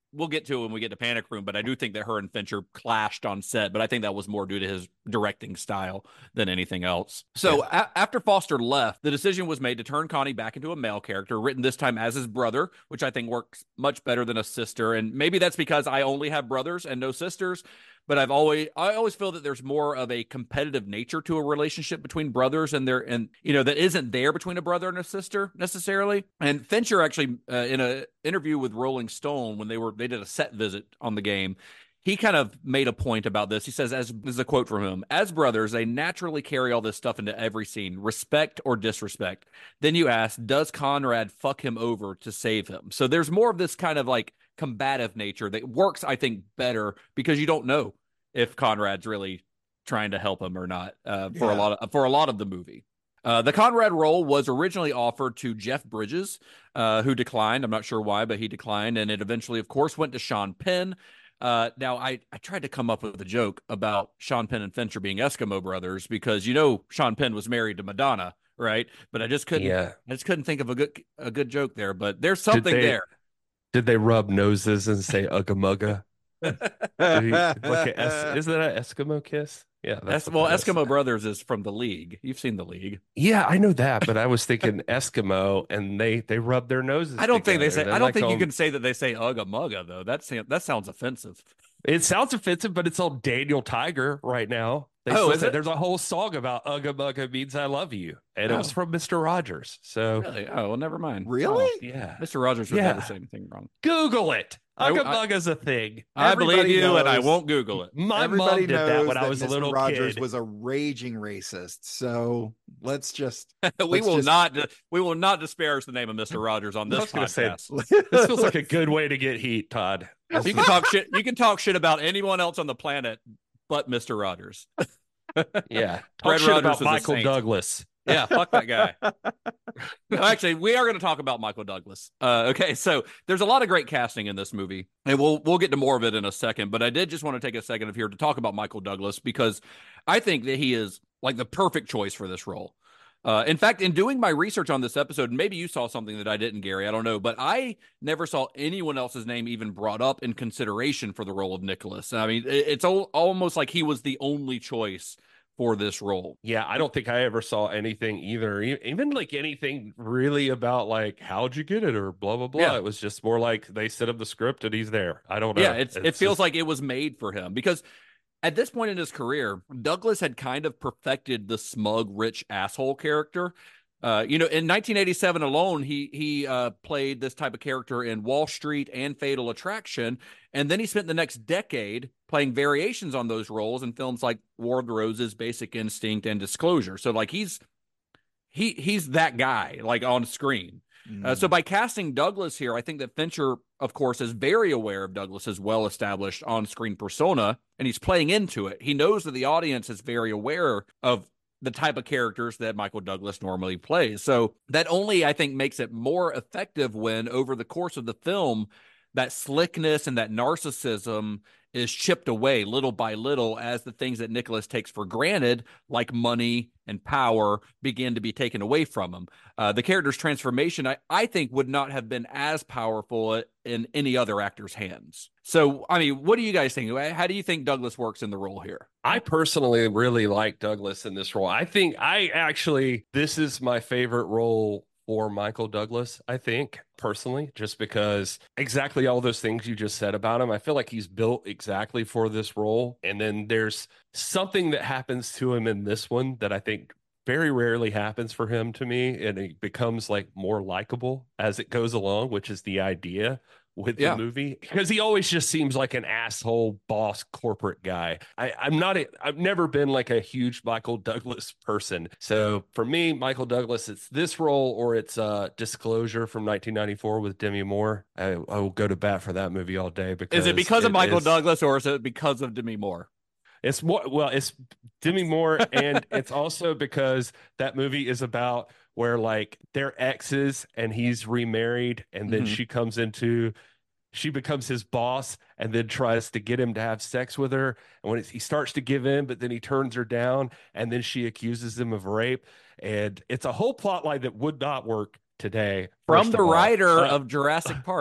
we'll get to it when we get to Panic Room, but I do think that her and Fincher clashed on set, but I think that was more due to his directing style than anything else. So yeah. a- after Foster left, the decision was made to turn Connie back into a male character, written this time as his brother, which I think works much better than a sister. And maybe that's because I only have brothers and no sisters, but I've always, I always feel that there's more of a competitive nature to a relationship between brothers and their, and, you know, that isn't there between a brother and a sister necessarily. And Fincher actually, uh, in a interview with Rolling Stone, when they were, they did a set visit on the game, he kind of made a point about this. He says, as this is a quote from him, as brothers, they naturally carry all this stuff into every scene, respect or disrespect. Then you ask, does Conrad fuck him over to save him? So there's more of this kind of like combative nature that works, I think, better because you don't know if Conrad's really trying to help him or not uh, for yeah. a lot of for a lot of the movie. Uh, the Conrad role was originally offered to Jeff Bridges, uh, who declined. I'm not sure why, but he declined, and it eventually, of course, went to Sean Penn. Uh, now, I, I tried to come up with a joke about Sean Penn and Fincher being Eskimo brothers because you know Sean Penn was married to Madonna, right? But I just couldn't. Yeah. I just couldn't think of a good a good joke there. But there's something did they, there. Did they rub noses and say "Ugga Mugga"? He, like es- isn't that an Eskimo kiss? Yeah. That's, well, Eskimo Brothers is from The League. You've seen The League. Yeah, I know that, but I was thinking Eskimo, and they they rub their noses. I don't together. think they say. They're I don't like think all, you can say that they say "Ugga Mugga" though. That that sounds offensive. It sounds offensive, but it's on Daniel Tiger right now. They oh, is say, it? There's a whole song about "Ugga Mugga means I love you," and oh. it was from Mister Rogers. So really, oh well, never mind. Really? Oh, yeah, Mister Rogers would yeah. never say anything wrong. Google it. Ugga I, Mugga's a thing. I Everybody believe you, knows. and I won't Google it. My Everybody mom did knows that when I was Mister a little Rogers kid. was a raging racist. So let's just we let's will just... not we will not disparage the name of Mister Rogers on this podcast. Say, this feels like a good way to get heat, Todd. You can talk shit. You can talk shit about anyone else on the planet, but Mister Rogers. Yeah, talk Fred shit Rogers about Michael saint. Douglas. Yeah, fuck that guy. No, actually, we are going to talk about Michael Douglas. Uh, okay, so there's a lot of great casting in this movie, and we'll we'll get to more of it in a second. But I did just want to take a second of here to talk about Michael Douglas because I think that he is like the perfect choice for this role. Uh, in fact, in doing my research on this episode, maybe you saw something that I didn't, Gary. I don't know, but I never saw anyone else's name even brought up in consideration for the role of Nicholas. I mean, it's al- almost like he was the only choice for this role. Yeah, I don't think I ever saw anything either, even like anything really about like how'd you get it or blah blah blah. Yeah. It was just more like they set up the script and he's there. I don't know. Yeah, it's, it's it feels just... like it was made for him because at this point in his career, Douglas had kind of perfected the smug, rich asshole character. Uh, you know, in nineteen eighty-seven alone, he he uh, played this type of character in Wall Street and Fatal Attraction, and then he spent the next decade playing variations on those roles in films like War of the Roses, Basic Instinct, and Disclosure. So, like, he's he he's that guy, like, on screen. Mm. Uh, so by casting Douglas here, I think that Fincher, of course, is very aware of Douglas's well-established on-screen persona, and he's playing into it. He knows that the audience is very aware of the type of characters that Michael Douglas normally plays. So that only, I think, makes it more effective when over the course of the film, that slickness and that narcissism is chipped away little by little as the things that Nicholas takes for granted, like money and power, begin to be taken away from him. Uh, the character's transformation, I, I think, would not have been as powerful in any other actor's hands. So, I mean, what do you guys think? How do you think Douglas works in the role here? I personally really like Douglas in this role. I think I actually, this is my favorite role for Michael Douglas, I think, personally, just because exactly all those things you just said about him. I feel like he's built exactly for this role. And then there's something that happens to him in this one that I think very rarely happens for him to me. And he becomes like more likable as it goes along, which is the idea with yeah. the movie, because he always just seems like an asshole boss corporate guy. I, I'm not, a, I've never been like a huge Michael Douglas person. So for me, Michael Douglas, it's this role or it's uh, Disclosure from nineteen ninety-four with Demi Moore. I, I will go to bat for that movie all day. Because is it because it of Michael is, Douglas or is it because of Demi Moore? It's more, well, it's Demi Moore, and it's also because that movie is about where like they're exes and he's remarried, and then mm-hmm. she comes into, she becomes his boss and then tries to get him to have sex with her. And when it's, he starts to give in, but then he turns her down, and then she accuses him of rape. And it's a whole plot line that would not work today. From the all. writer uh, of Jurassic Park.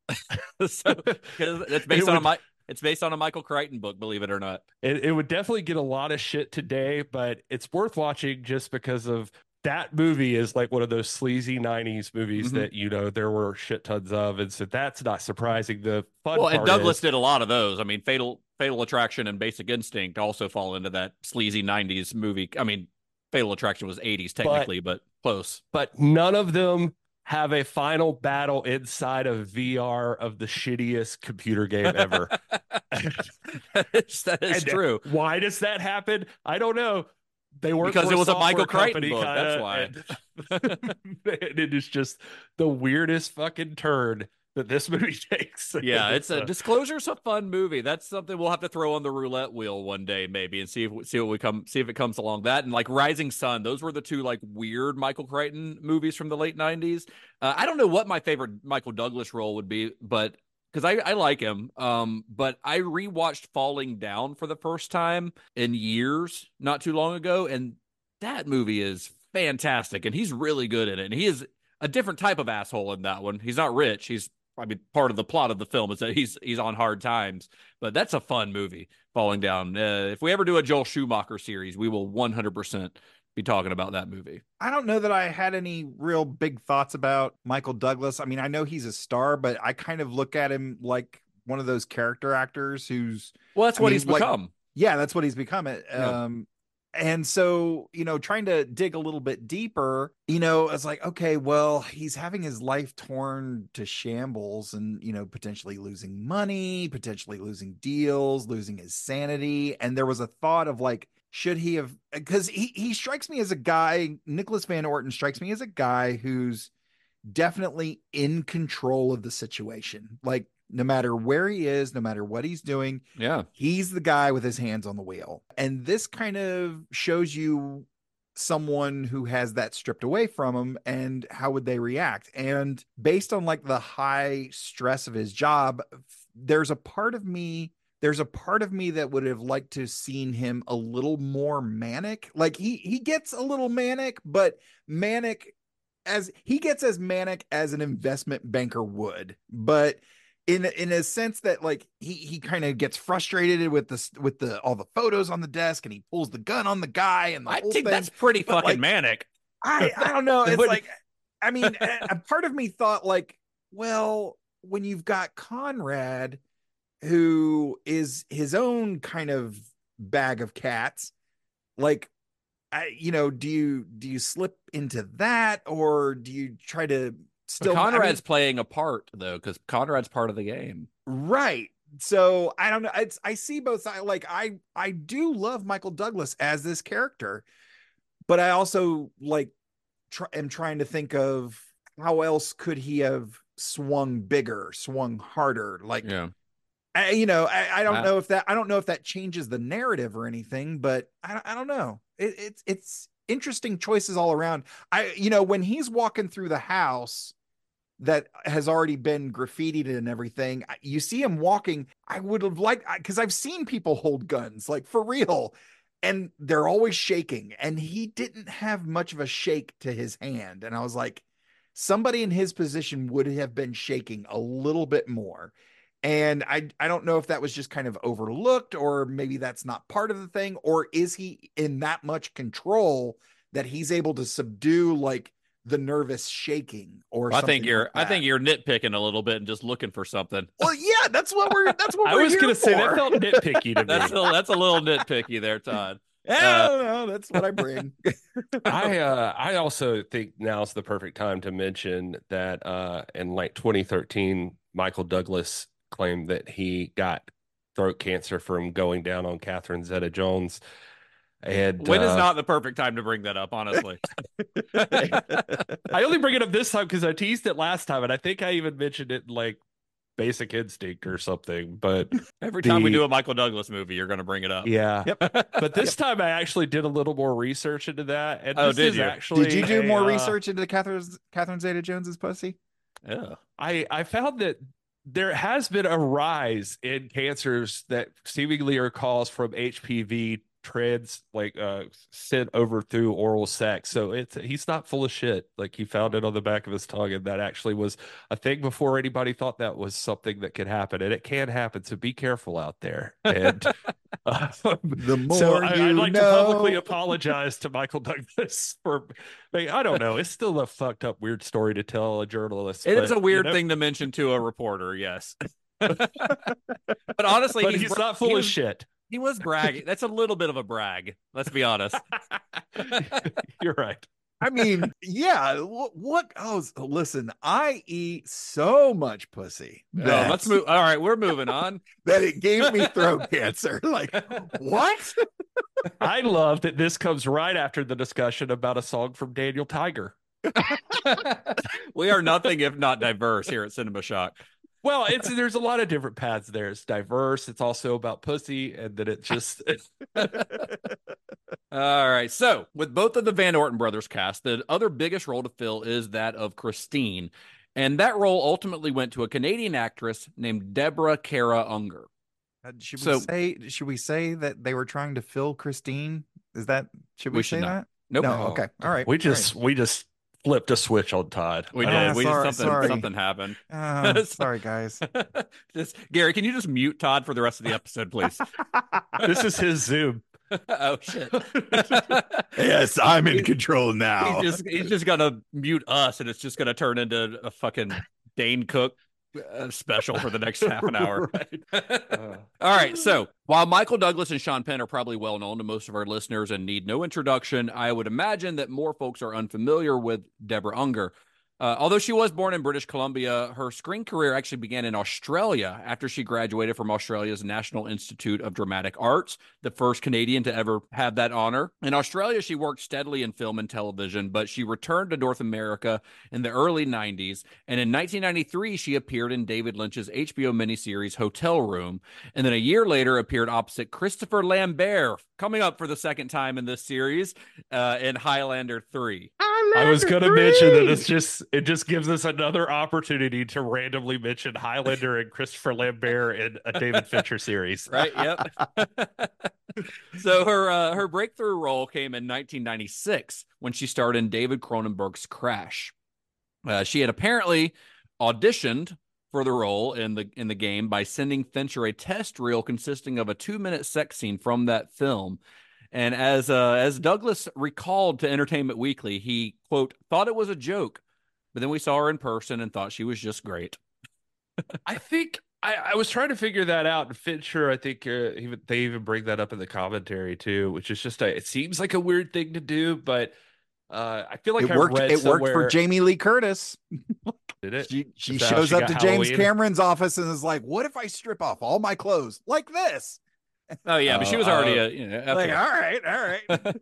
so it's based It on would- a Mi- it's based on a Michael Crichton book, believe it or not. It, it would definitely get a lot of shit today, but it's worth watching just because of that movie is like one of those sleazy nineties movies Mhm. that, you know, there were shit tons of. And so that's not surprising. The fun Well, part and Douglas is, did a lot of those. I mean, Fatal Fatal Attraction and Basic Instinct also fall into that sleazy nineties movie. I mean, Fatal Attraction was eighties technically, but, but close. but none of them have a final battle inside of V R of the shittiest computer game ever. that is, that is And true. Why does that happen? I don't know. They work Because for it was a software Michael Crichton company, book, that's kinda, why. and- and it is just the weirdest fucking turn that this movie takes. Yeah, it's a Uh, Disclosure's a fun movie. That's something we'll have to throw on the roulette wheel one day, maybe, and see if see what we come see if it comes along. That and like Rising Sun, those were the two like weird Michael Crichton movies from the late nineties. Uh, I don't know what my favorite Michael Douglas role would be, but because I, I like him. Um, but I rewatched Falling Down for the first time in years, not too long ago, and that movie is fantastic, and he's really good in it. And he is a different type of asshole in that one. He's not rich. He's probably part of the plot of the film is that he's he's on hard times. But that's a fun movie, Falling Down. Uh, if we ever do a Joel Schumacher series, we will one hundred percent be talking about that movie. I don't know that I had any real big thoughts about Michael Douglas. I mean, I know he's a star, but I kind of look at him like one of those character actors who's Well, that's I what mean, he's like- become. Yeah, that's what he's become. It. Yeah. Um, and so, you know, trying to dig a little bit deeper, you know, it's like, okay, well, he's having his life torn to shambles and, you know, potentially losing money, potentially losing deals, losing his sanity. And there was a thought of like, should he have, because he, he strikes me as a guy, Nicholas Van Orton strikes me as a guy who's definitely in control of the situation. Like, no matter where he is, no matter what he's doing, Yeah. he's the guy with his hands on the wheel. And this kind of shows you someone who has that stripped away from him and how would they react. And based on like the high stress of his job, there's a part of me there's a part of me that would have liked to have seen him a little more manic. Like he he gets a little manic, but manic as he gets as manic as an investment banker would. But in in a sense that like he he kind of gets frustrated with the with the all the photos on the desk and he pulls the gun on the guy and the I whole think thing. that's pretty But, fucking like, manic. I I don't know. It's But- like I mean, a, a part of me thought like, well, when you've got Conrad, who is his own kind of bag of cats, like, I you know, do you do you slip into that or do you try to Still, still? I mean, Conrad's playing a part though, because Conrad's part of the game. right. So I don't know. It's I see both sides. Like I I do love Michael Douglas as this character, but I also like try, am trying to think of how else could he have swung bigger, swung harder. Like Yeah. I, you know, I, I don't Uh, know if that I don't know if that changes the narrative or anything, but I, I don't know. It, it's it's interesting choices all around. I you know when he's walking through the house that has already been graffitied and everything, I- you see him walking. I would have liked because I've seen people hold guns like for real, and they're always shaking, and he didn't have much of a shake to his hand, and I was like, somebody in his position would have been shaking a little bit more. And I I don't know if that was just kind of overlooked or maybe that's not part of the thing, or is he in that much control that he's able to subdue like the nervous shaking or I something think you're like I that. think you're nitpicking a little bit and just looking for something. Well, yeah, that's what we're that's what I we're was here going to say that for. felt nitpicky to me. That's a, that's a little nitpicky there, Todd. I don't know. That's what I bring. I uh I also think now's the perfect time to mention that uh in like twenty thirteen, Michael Douglas claimed that he got throat cancer from going down on Catherine Zeta-Jones. And When is uh, not the perfect time to bring that up, honestly. I only bring it up this time because I teased it last time, and I think I even mentioned it in like Basic Instinct or something. But Every time we the- do a Michael Douglas movie, you're going to bring it up. yeah, but this time I actually did a little more research into that. And Oh, this did is you? Actually, Did you do a, more uh, research into Catherine Catherine Zeta-Jones's pussy? Yeah. I I found that there has been a rise in cancers that seemingly are caused from H P V trans like uh sent over through oral sex. So it's he's not full of shit. Like he found it on the back of his tongue, and that actually was a thing before anybody thought that was something that could happen, and it can happen. So be careful out there. And uh, The more so I, you I'd like know. to publicly apologize to Michael Douglas for. Like, I don't know. It's still a fucked up weird story to tell a journalist. It but, is a weird you know, thing to mention to a reporter, yes. But honestly, but he's, he's bra- not full he of was- shit. He was bragging. That's a little bit of a brag. Let's be honest. You're right. I mean, yeah. What, what? Oh, s- listen, I eat so much pussy. No, that- let's move. All right, we're moving on. That it gave me throat cancer. Like, what? I love that this comes right after the discussion about a song from Daniel Tiger. We are nothing if not diverse here at Cinema Shock. Well, it's there's a lot of different paths there. It's diverse. It's also about pussy, and then it just All right. So, with both of the Van Orton brothers cast, the other biggest role to fill is that of Christine. And that role ultimately went to a Canadian actress named Deborah Kara Unger. Uh, should So- we say? Should we say that they were trying to fill Christine? Is that? Should we, We say should not. that? Nope. No. No. Okay. All right. we all just we just flipped a switch on Todd. We Uh, did. Ah, we sorry- just something sorry. something happened. right. Uh, sorry, guys. Just, Gary, can you just mute Todd for the rest of the episode, please? This is his Zoom. Oh shit. Yes, I'm in He- control now. He's just he's just gonna mute us, and it's just gonna turn into a fucking Dane Cook uh, special for the next half an hour. Uh, All right. So while Michael Douglas and Sean Penn are probably well known to most of our listeners and need no introduction, I would imagine that more folks are unfamiliar with Deborah Unger. Uh, although she was born in British Columbia, her screen career actually began in Australia after she graduated from Australia's National Institute of Dramatic Arts, the first Canadian to ever have that honor. In Australia, she worked steadily in film and television, but she returned to North America in the early nineties. And in nineteen ninety-three, she appeared in David Lynch's H B O miniseries Hotel Room. And then a year later, appeared opposite Christopher Lambert, coming up for the second time in this series uh, in Highlander three. I was going to mention that it's just it just gives us another opportunity to randomly mention Highlander and Christopher Lambert in a David Fincher series. Right. Yep. So her uh, her breakthrough role came in nineteen ninety-six when she starred in David Cronenberg's Crash. Uh, she had apparently auditioned for the role in the in the game by sending Fincher a test reel consisting of a two minute sex scene from that film. And as uh, as Douglas recalled to Entertainment Weekly, he quote thought it was a joke, but then we saw her in person and thought she was just great. I think I, I was trying to figure that out. And Fincher, I think uh, even, they even bring that up in the commentary too, which is just a, it seems like a weird thing to do, but uh, I feel like it I worked. read It worked for somewhere- Jamie Lee Curtis. Did it? She she Is that how shows she up got to James Halloween? Cameron's office and is like, "What if I strip off all my clothes like this?" Oh yeah, but she was Uh, already uh, a you know Like, okay. all right, all right.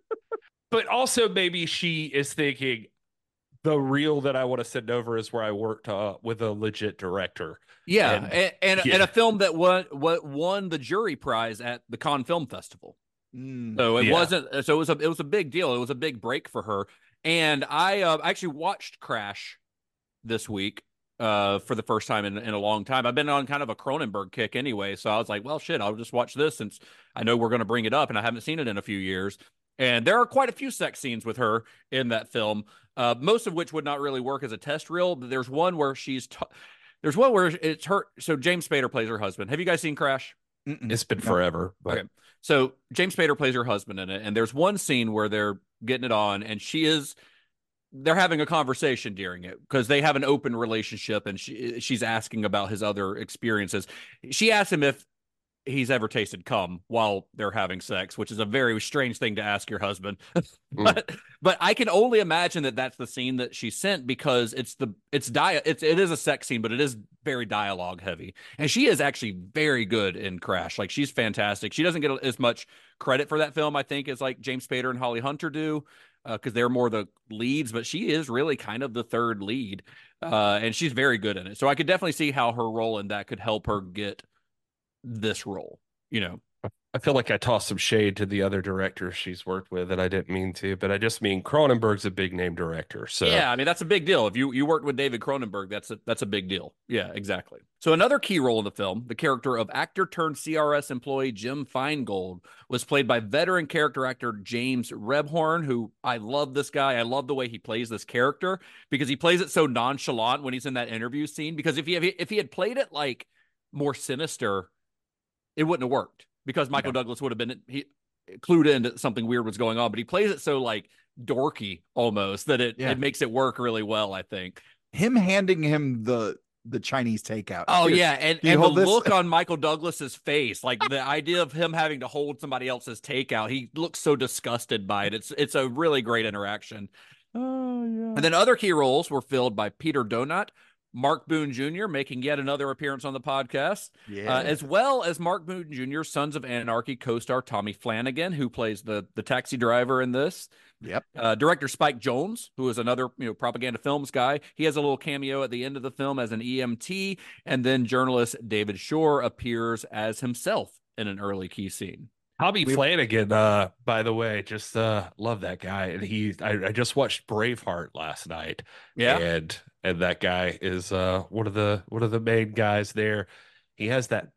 But also maybe she is thinking the reel that I want to send over is where I worked uh, with a legit director. Yeah, And- and and, yeah. and a film that won what won the jury prize at the Cannes Film Festival. Mm. So it Yeah. wasn't. So it was a it was a big deal. It was a big break for her. And I uh, actually watched Crash this week uh, for the first time in, in a long time. I've been on kind of a Cronenberg kick anyway, so I was like, well, shit, I'll just watch this since I know we're going to bring it up, and I haven't seen it in a few years. And there are quite a few sex scenes with her in that film, uh, most of which would not really work as a test reel. But there's one where she's t- there's one where it's her. So James Spader plays her husband. Have you guys seen Crash? Mm-mm. It's been forever. But Okay. So James Spader plays her husband in it, and there's one scene where they're getting it on, and she is they're having a conversation during it because they have an open relationship, and she she's asking about his other experiences. She asks him if he's ever tasted cum while they're having sex, which is a very strange thing to ask your husband. but but I can only imagine that that's the scene that she sent because it's the it's dia it's it is a sex scene, but it is very dialogue heavy, and she is actually very good in Crash. Like, she's fantastic. She doesn't get as much credit for that film, I think, as like James Spader and Holly Hunter do, because uh, they're more the leads, but she is really kind of the third lead, uh, and she's very good in it. So I could definitely see how her role in that could help her get this role, you know. I feel like I tossed some shade to the other directors she's worked with, and I didn't mean to, but I just mean Cronenberg's a big name director. So yeah, I mean that's a big deal. If you you worked with David Cronenberg, that's a that's a big deal. Yeah, exactly. So another key role in the film, the character of actor turned C R S employee Jim Feingold, was played by veteran character actor James Rebhorn, who I love this guy. I love the way he plays this character because he plays it so nonchalant when he's in that interview scene. Because if he if he had played it like more sinister, it wouldn't have worked. Because Michael yeah. Douglas would have been he clued in that something weird was going on, but he plays it so like dorky almost that it, yeah. it makes it work really well, I think. Him handing him the the Chinese takeout. Oh Here, yeah, and, and the this? look on Michael Douglas's face, like the idea of him having to hold somebody else's takeout, he looks so disgusted by it. It's it's a really great interaction. Oh yeah. And then other key roles were filled by Peter Donat, Mark Boone Junior making yet another appearance on the podcast, yeah. uh, as well as Mark Boone Junior's Sons of Anarchy co-star Tommy Flanagan, who plays the the taxi driver in this. Yep. Uh, director Spike Jonze, who is another you know propaganda films guy. He has a little cameo at the end of the film as an E M T, and then journalist David Shore appears as himself in an early key scene. Tommy Flanagan, uh, by the way, just uh, love that guy, and he. I, I just watched Braveheart last night, yeah, and and that guy is uh one of the one of the main guys there. He has that.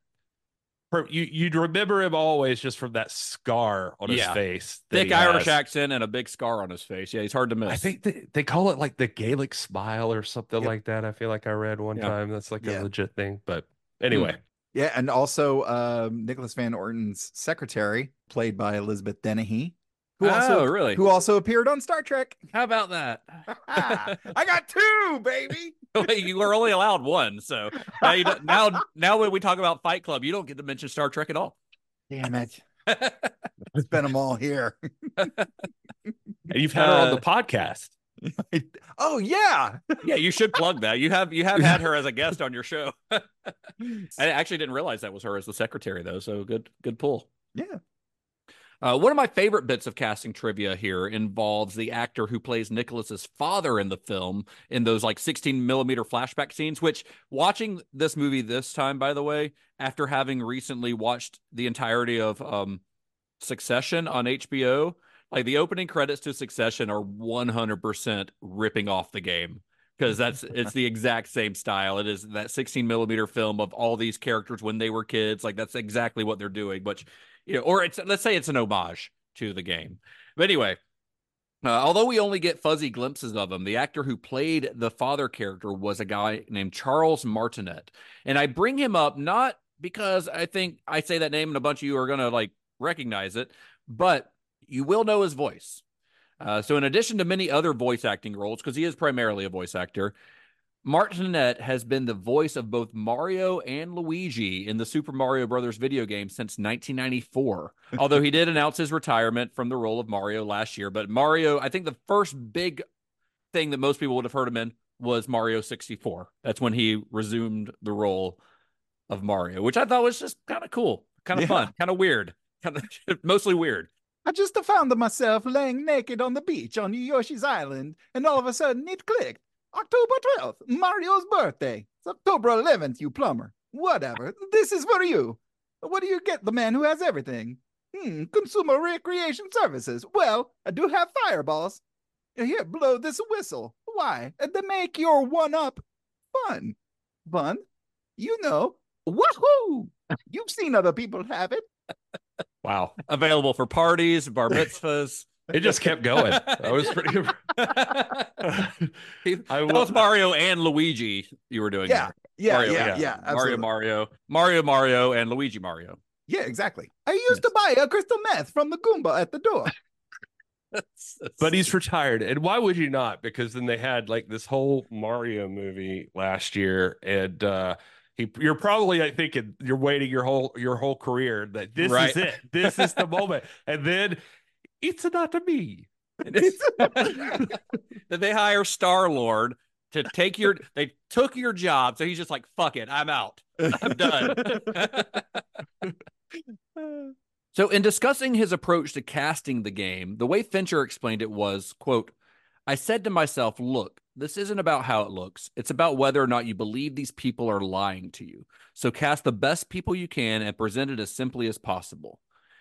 You you'd remember him always just from that scar on yeah. his face, thick Irish accent and a big scar on his face. Yeah, he's hard to miss. I think they, they call it like the Gaelic smile or something yep. like that. I feel like I read one yeah. time. That's like yeah. a legit thing. But anyway. Mm. Yeah, and also um, Nicholas Van Orton's secretary, played by Elizabeth Dennehy, who oh, also really? who also appeared on Star Trek. How about that? I got two, baby. You were only allowed one, so now you don't, now now when we talk about Fight Club, you don't get to mention Star Trek at all. Damn it! Spend them all here. And you've had her on the podcast. Oh yeah, yeah. You should plug that. You have you have had her as a guest on your show. I actually didn't realize that was her as the secretary, though. So good, good pull. Yeah. Uh, one of my favorite bits of casting trivia here involves the actor who plays Nicholas's father in the film in those like sixteen millimeter flashback scenes. Which, watching this movie this time, by the way, after having recently watched the entirety of um, Succession on H B O. Like the opening credits to Succession are one hundred percent ripping off the game because that's it's the exact same style. It is that sixteen millimeter film of all these characters when they were kids. Like that's exactly what they're doing. Which, you know, or it's let's say it's an homage to the game. But anyway, uh, although we only get fuzzy glimpses of him, the actor who played the father character was a guy named Charles Martinet, and I bring him up not because I think I say that name and a bunch of you are gonna like recognize it, but you will know his voice. Uh, so in addition to many other voice acting roles, because he is primarily a voice actor, Martinet has been the voice of both Mario and Luigi in the Super Mario Brothers video game since nineteen ninety-four. Although he did announce his retirement from the role of Mario last year. But Mario, I think the first big thing that most people would have heard him in was Mario sixty-four. That's when he resumed the role of Mario, which I thought was just kind of cool, kind of yeah. fun, kind of weird, kind of mostly weird. I just found myself laying naked on the beach on Yoshi's Island, and all of a sudden it clicked. October twelfth, Mario's birthday. It's October eleventh, you plumber. Whatever. This is for you. What do you get, the man who has everything? Hmm, Consumer Recreation Services. Well, I do have fireballs. Here, blow this whistle. Why? To make your one-up fun. Fun? You know. Woohoo! You've seen other people have it. Wow. Available for parties, bar mitzvahs. It just kept going. That was pretty good. I that was Mario and Luigi you were doing. Yeah. Yeah, Mario, yeah, yeah, yeah. Mario, Mario, Mario, Mario, and Luigi Mario. Yeah, exactly. I used yes. to buy a crystal meth from the Goomba at the door. that's, that's... But he's retired. And why would you not? Because then they had like this whole Mario movie last year, and uh He, you're probably, I think, you're waiting your whole your whole career that this right. is it. This is the moment, and then it's not a me. That they hire Star Lord to take your. They took your job, so he's just like, "Fuck it, I'm out. I'm done." So, in discussing his approach to casting the game, the way Fincher explained it was, "quote I said to myself, look, this isn't about how it looks. It's about whether or not you believe these people are lying to you. So cast the best people you can and present it as simply as possible.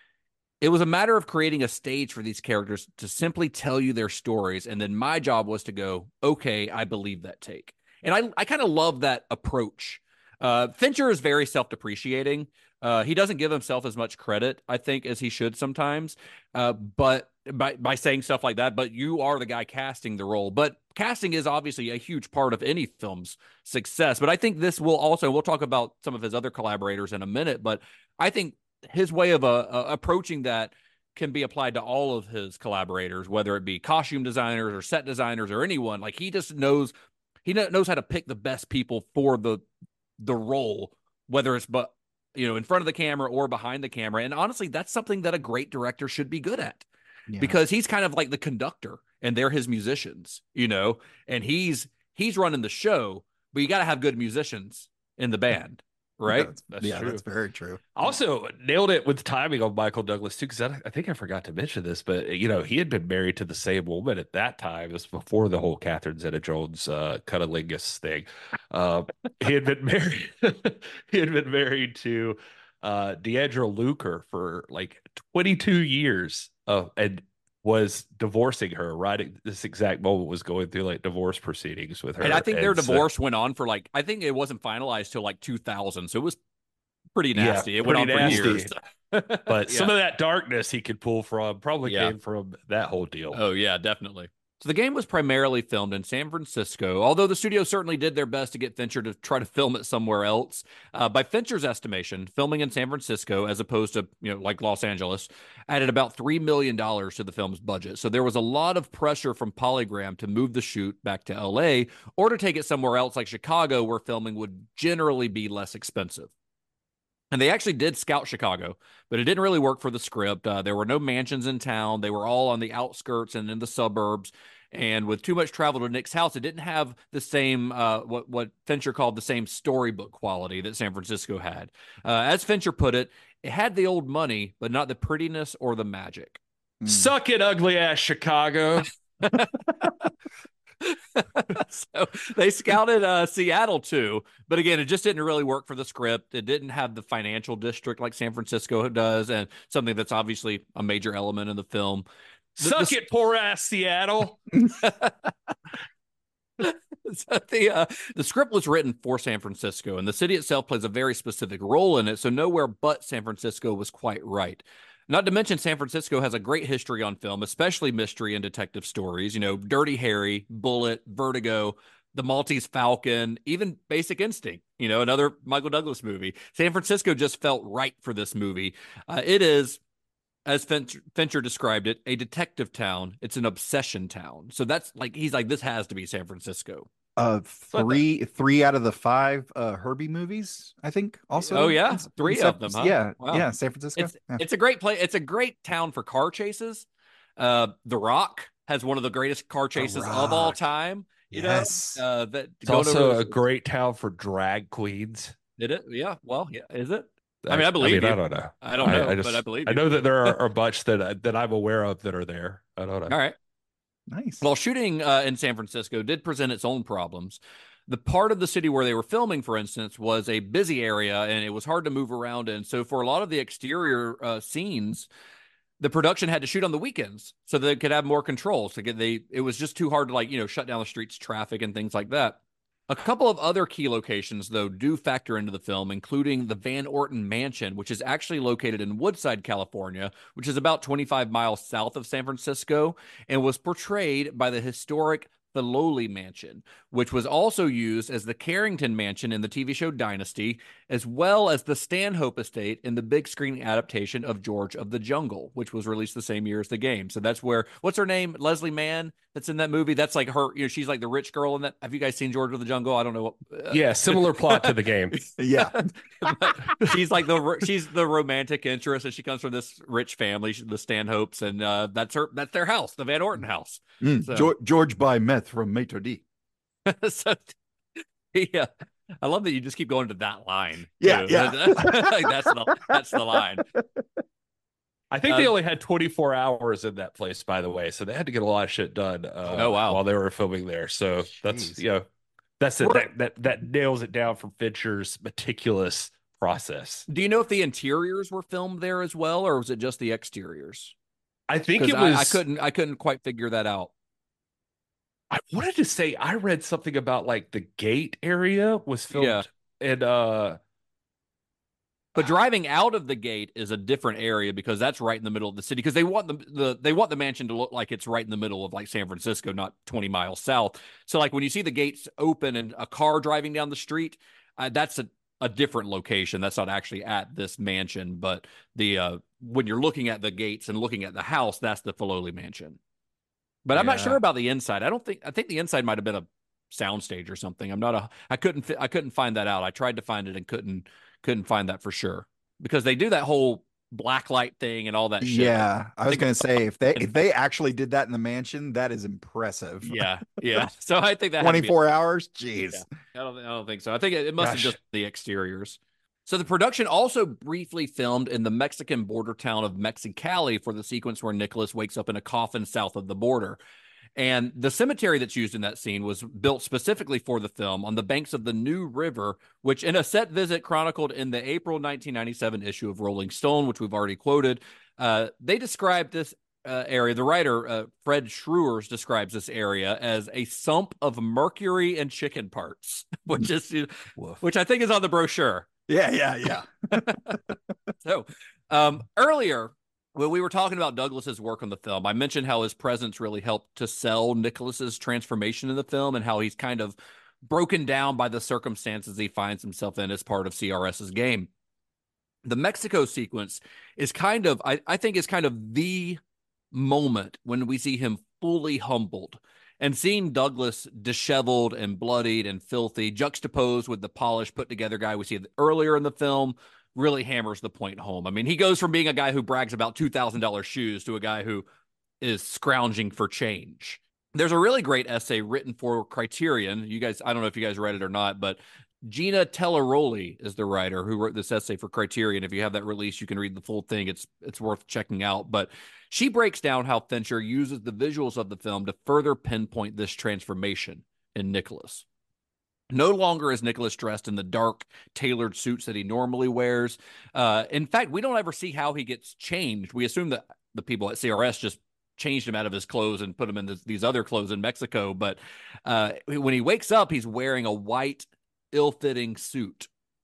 it was a matter of creating a stage for these characters to simply tell you their stories. And then my job was to go, okay, I believe that take. And I, I kind of love that approach. Uh, Fincher is very self-depreciating. Uh, he doesn't give himself as much credit, I think, as he should sometimes. Uh, but by, by saying stuff like that, but you are the guy casting the role. But casting is obviously a huge part of any film's success. But I think this will also, we'll talk about some of his other collaborators in a minute, but I think his way of uh, uh, approaching that can be applied to all of his collaborators, whether it be costume designers or set designers or anyone. Like he just knows, he knows how to pick the best people for the the role, whether it's but you know in front of the camera or behind the camera. And honestly, that's something that a great director should be good at, yeah. because he's kind of like the conductor and they're his musicians, you know, and he's he's running the show, but you got to have good musicians in the band. Right. That's, that's yeah, true. That's very true. Also nailed it with the timing of Michael Douglas too, because I, I think I forgot to mention this, but you know he had been married to the same woman at that time. This was before the whole Catherine Zeta-Jones uh, cunnilingus thing. Uh, he had been married. he had been married to uh, Deandra Luker for like twenty-two years, uh, and was divorcing her right at this exact moment, was going through like divorce proceedings with her. And I think their and divorce so, went on for like, I think it wasn't finalized till like two thousand. So it was pretty nasty. Yeah, it went on nasty. for years. But yeah. some of that darkness he could pull from probably yeah. came from that whole deal. Oh yeah, definitely. So the game was primarily filmed in San Francisco, although the studio certainly did their best to get Fincher to try to film it somewhere else. Uh, by Fincher's estimation, filming in San Francisco, as opposed to, you know, like Los Angeles, added about three million dollars to the film's budget. So there was a lot of pressure from Polygram to move the shoot back to L A or to take it somewhere else like Chicago, where filming would generally be less expensive. And they actually did scout Chicago, but it didn't really work for the script. Uh, there were no mansions in town. They were all on the outskirts and in the suburbs. And with too much travel to Nick's house, it didn't have the same, uh, what, what Fincher called the same storybook quality that San Francisco had. Uh, as Fincher put it, it had the old money, but not the prettiness or the magic. Mm. Suck it, ugly ass Chicago. So they scouted uh, Seattle too, but again, it just didn't really work for the script. It didn't have the financial district like San Francisco does, and something that's obviously a major element in the film. The, Suck the, it, poor ass Seattle. So the uh, the script was written for San Francisco, and the city itself plays a very specific role in it. So nowhere but San Francisco was quite right. Not to mention, San Francisco has a great history on film, especially mystery and detective stories. You know, Dirty Harry, Bullet, Vertigo, The Maltese Falcon, even Basic Instinct, you know, another Michael Douglas movie. San Francisco just felt right for this movie. Uh, it is, as Fincher, Fincher described it, a detective town. It's an obsession town. So that's like, he's like, this has to be San Francisco. Uh, three, three out of the five uh, Herbie movies, I think. Also, oh yeah, three San, of them. Huh? Yeah, wow. yeah, San Francisco. It's, yeah. it's a great place. It's a great town for car chases. Uh, The Rock has one of the greatest car chases of all time. You yes, know? uh, that it's also a great town for drag queens. Did it? Yeah. Well, yeah. Is it? I mean, I believe. I, mean, you. I don't know. I don't know, I, I just, but I believe. I you. know that there are a bunch that that I'm aware of that are there. I don't know. All right. Nice. Well, shooting uh, in San Francisco did present its own problems. The part of the city where they were filming, for instance, was a busy area, and it was hard to move around in. So for a lot of the exterior uh, scenes, the production had to shoot on the weekends so they could have more control. So they, it was just too hard to, like, you know, shut down the streets, traffic, and things like that. A couple of other key locations, though, do factor into the film, including the Van Orton Mansion, which is actually located in Woodside, California, which is about twenty-five miles south of San Francisco, and was portrayed by the historic Filoli Mansion, which was also used as the Carrington Mansion in the T V show Dynasty, as well as the Stanhope Estate in the big screen adaptation of George of the Jungle, which was released the same year as the game. So that's where, what's her name? Leslie Mann, that's in that movie. That's like her, you know, she's like the rich girl in that. Have you guys seen George of the Jungle? I don't know. Uh, yeah, similar plot to the game. Yeah. she's like the, she's the romantic interest, and she comes from this rich family, the Stanhopes, and uh, that's her, that's their house, the Van Orton house. Mm, so. George, George by meth from Maitre D. So, yeah, I love that you just keep going to that line. Yeah, too. yeah. Like, that's the that's the line. I think Uh, they only had twenty-four hours in that place, by the way, so they had to get a lot of shit done. Uh, Oh, wow. While they were filming there, so that's Jeez. you know, that's it. That, that that nails it down from Fincher's meticulous process. Do you know if the interiors were filmed there as well, or was it just the exteriors? I think it I, was. I couldn't. I couldn't quite figure that out. I wanted to say I read something about like the gate area was filmed, Yeah. and uh, But driving out of the gate is a different area because that's right in the middle of the city. Because they want the, the they want the mansion to look like it's right in the middle of like San Francisco, not twenty miles south. So like when you see the gates open and a car driving down the street, uh, that's a, a different location. That's not actually at this mansion, but the uh, when you're looking at the gates and looking at the house, that's the Filoli mansion. But I'm not Yeah. sure about the inside. I don't think I think the inside might have been a soundstage or something. I'm not a I couldn't fi- I couldn't find that out. I tried to find it and couldn't couldn't find that for sure because they do that whole black light thing and all that shit. Yeah, I was think- gonna say if they if they actually did that in the mansion, that is impressive. Yeah, yeah. So I think that had to be- twenty-four hours. Jeez. Yeah. I don't I don't think so. I think it, it must Gosh. have just the exteriors. So the production also briefly filmed in the Mexican border town of Mexicali for the sequence where Nicholas wakes up in a coffin south of the border. And the cemetery that's used in that scene was built specifically for the film on the banks of the New River, which in a set visit chronicled in the April nineteen ninety-seven issue of Rolling Stone, which we've already quoted. Uh, they described this uh, area, the writer, uh, Fred Schruers, describes this area as a sump of mercury and chicken parts, which is, which I think is on the brochure. Yeah, yeah, yeah. So um, earlier, when we were talking about Douglas's work on the film, I mentioned how his presence really helped to sell Nicholas's transformation in the film and how he's kind of broken down by the circumstances he finds himself in as part of C R S's game. The Mexico sequence is kind of, I, I think, is kind of the moment when we see him fully humbled. And seeing Douglas disheveled and bloodied and filthy, juxtaposed with the polished, put-together guy we see earlier in the film, really hammers the point home. I mean, he goes from being a guy who brags about two thousand dollars shoes to a guy who is scrounging for change. There's a really great essay written for Criterion. You guys, I don't know if you guys read it or not, but Gina Telleroli is the writer who wrote this essay for Criterion. If you have that release, you can read the full thing. It's it's worth checking out. But she breaks down how Fincher uses the visuals of the film to further pinpoint this transformation in Nicholas. No longer is Nicholas dressed in the dark, tailored suits that he normally wears. Uh, in fact, we don't ever see how he gets changed. We assume that the people at C R S just changed him out of his clothes and put him in this, these other clothes in Mexico. But uh, when he wakes up, he's wearing a white, ill-fitting suit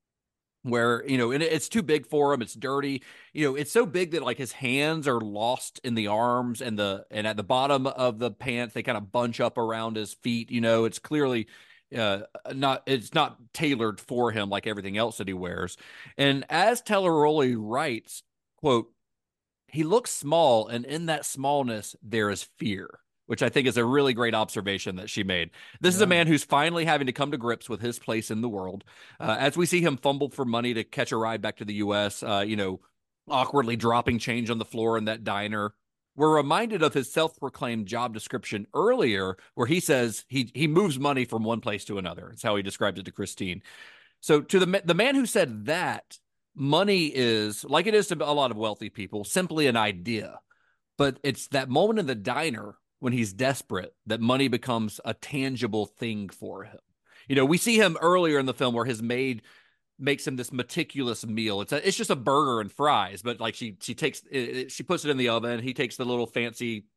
where, you know, and it's too big for him. It's dirty. You know, it's so big that like his hands are lost in the arms and the, and at the bottom of the pants, they kind of bunch up around his feet. You know, it's clearly uh, not, it's not tailored for him like everything else that he wears. And as Telleroli writes, quote, he looks small, and in that smallness, there is fear, which I think is a really great observation that she made. This yeah. is a man who's finally having to come to grips with his place in the world. Uh, as we see him fumble for money to catch a ride back to the U S, uh, you know, awkwardly dropping change on the floor in that diner, we're reminded of his self-proclaimed job description earlier, where he says he he moves money from one place to another. It's how he described it to Christine. So to the, the man who said that, money is, like it is to a lot of wealthy people, simply an idea. But it's that moment in the diner when he's desperate that money becomes a tangible thing for him. You know, we see him earlier in the film where his maid makes him this meticulous meal. It's a, it's just a burger and fries, but like she she takes it, she puts it in the oven. He takes the little fancy,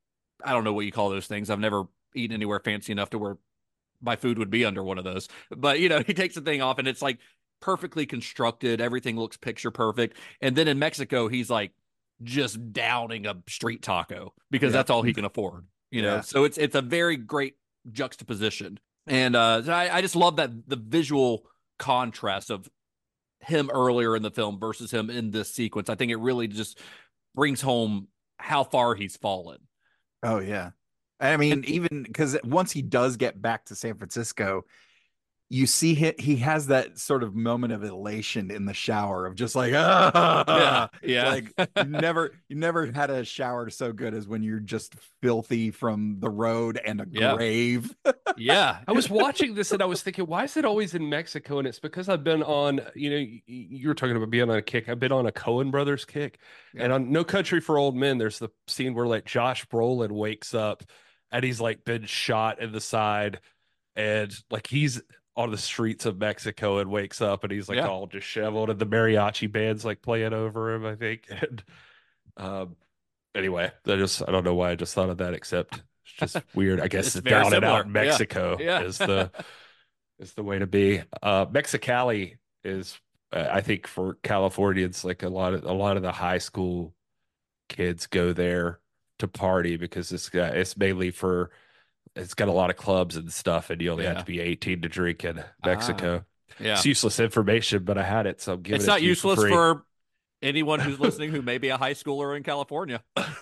I don't know what you call those things. I've never eaten anywhere fancy enough to where my food would be under one of those. But you know, he takes the thing off and it's like perfectly constructed. Everything looks picture perfect. And then in Mexico, he's like just downing a street taco because yeah. that's all he can afford, you know? Yeah. So it's, it's a very great juxtaposition. And uh, I, I just love that the visual contrast of him earlier in the film versus him in this sequence. I think it really just brings home how far he's fallen. Oh yeah. I mean, even because once he does get back to San Francisco, you see he, he has that sort of moment of elation in the shower of just like, ah, yeah, yeah. Like you never, you never had a shower so good as when you're just filthy from the road and a yeah. grave. Yeah. I was watching this and I was thinking, why is it always in Mexico? And it's because I've been on, you know, you were talking about being on a kick. I've been on a Coen Brothers kick. Yeah. And on No Country for Old Men, there's the scene where like Josh Brolin wakes up and he's like been shot in the side and like he's on the streets of Mexico and wakes up and he's like Yeah. all disheveled and the mariachi band's like playing over him, I think. And um, anyway, I just I don't know why I just thought of that, except it's just weird. I guess It's it's very down and similar. out Mexico Yeah. Yeah. is the is the way to be. Uh, Mexicali is, uh, I think, for Californians, like a lot of a lot of the high school kids go there to party because it's got, it's mainly for it's got a lot of clubs and stuff, and you only have Yeah. to be eighteen to drink in Mexico. Yeah. It's useless information, but I had it, so I'm giving It's it not to you useless free. for anyone who's listening who may be a high schooler in California.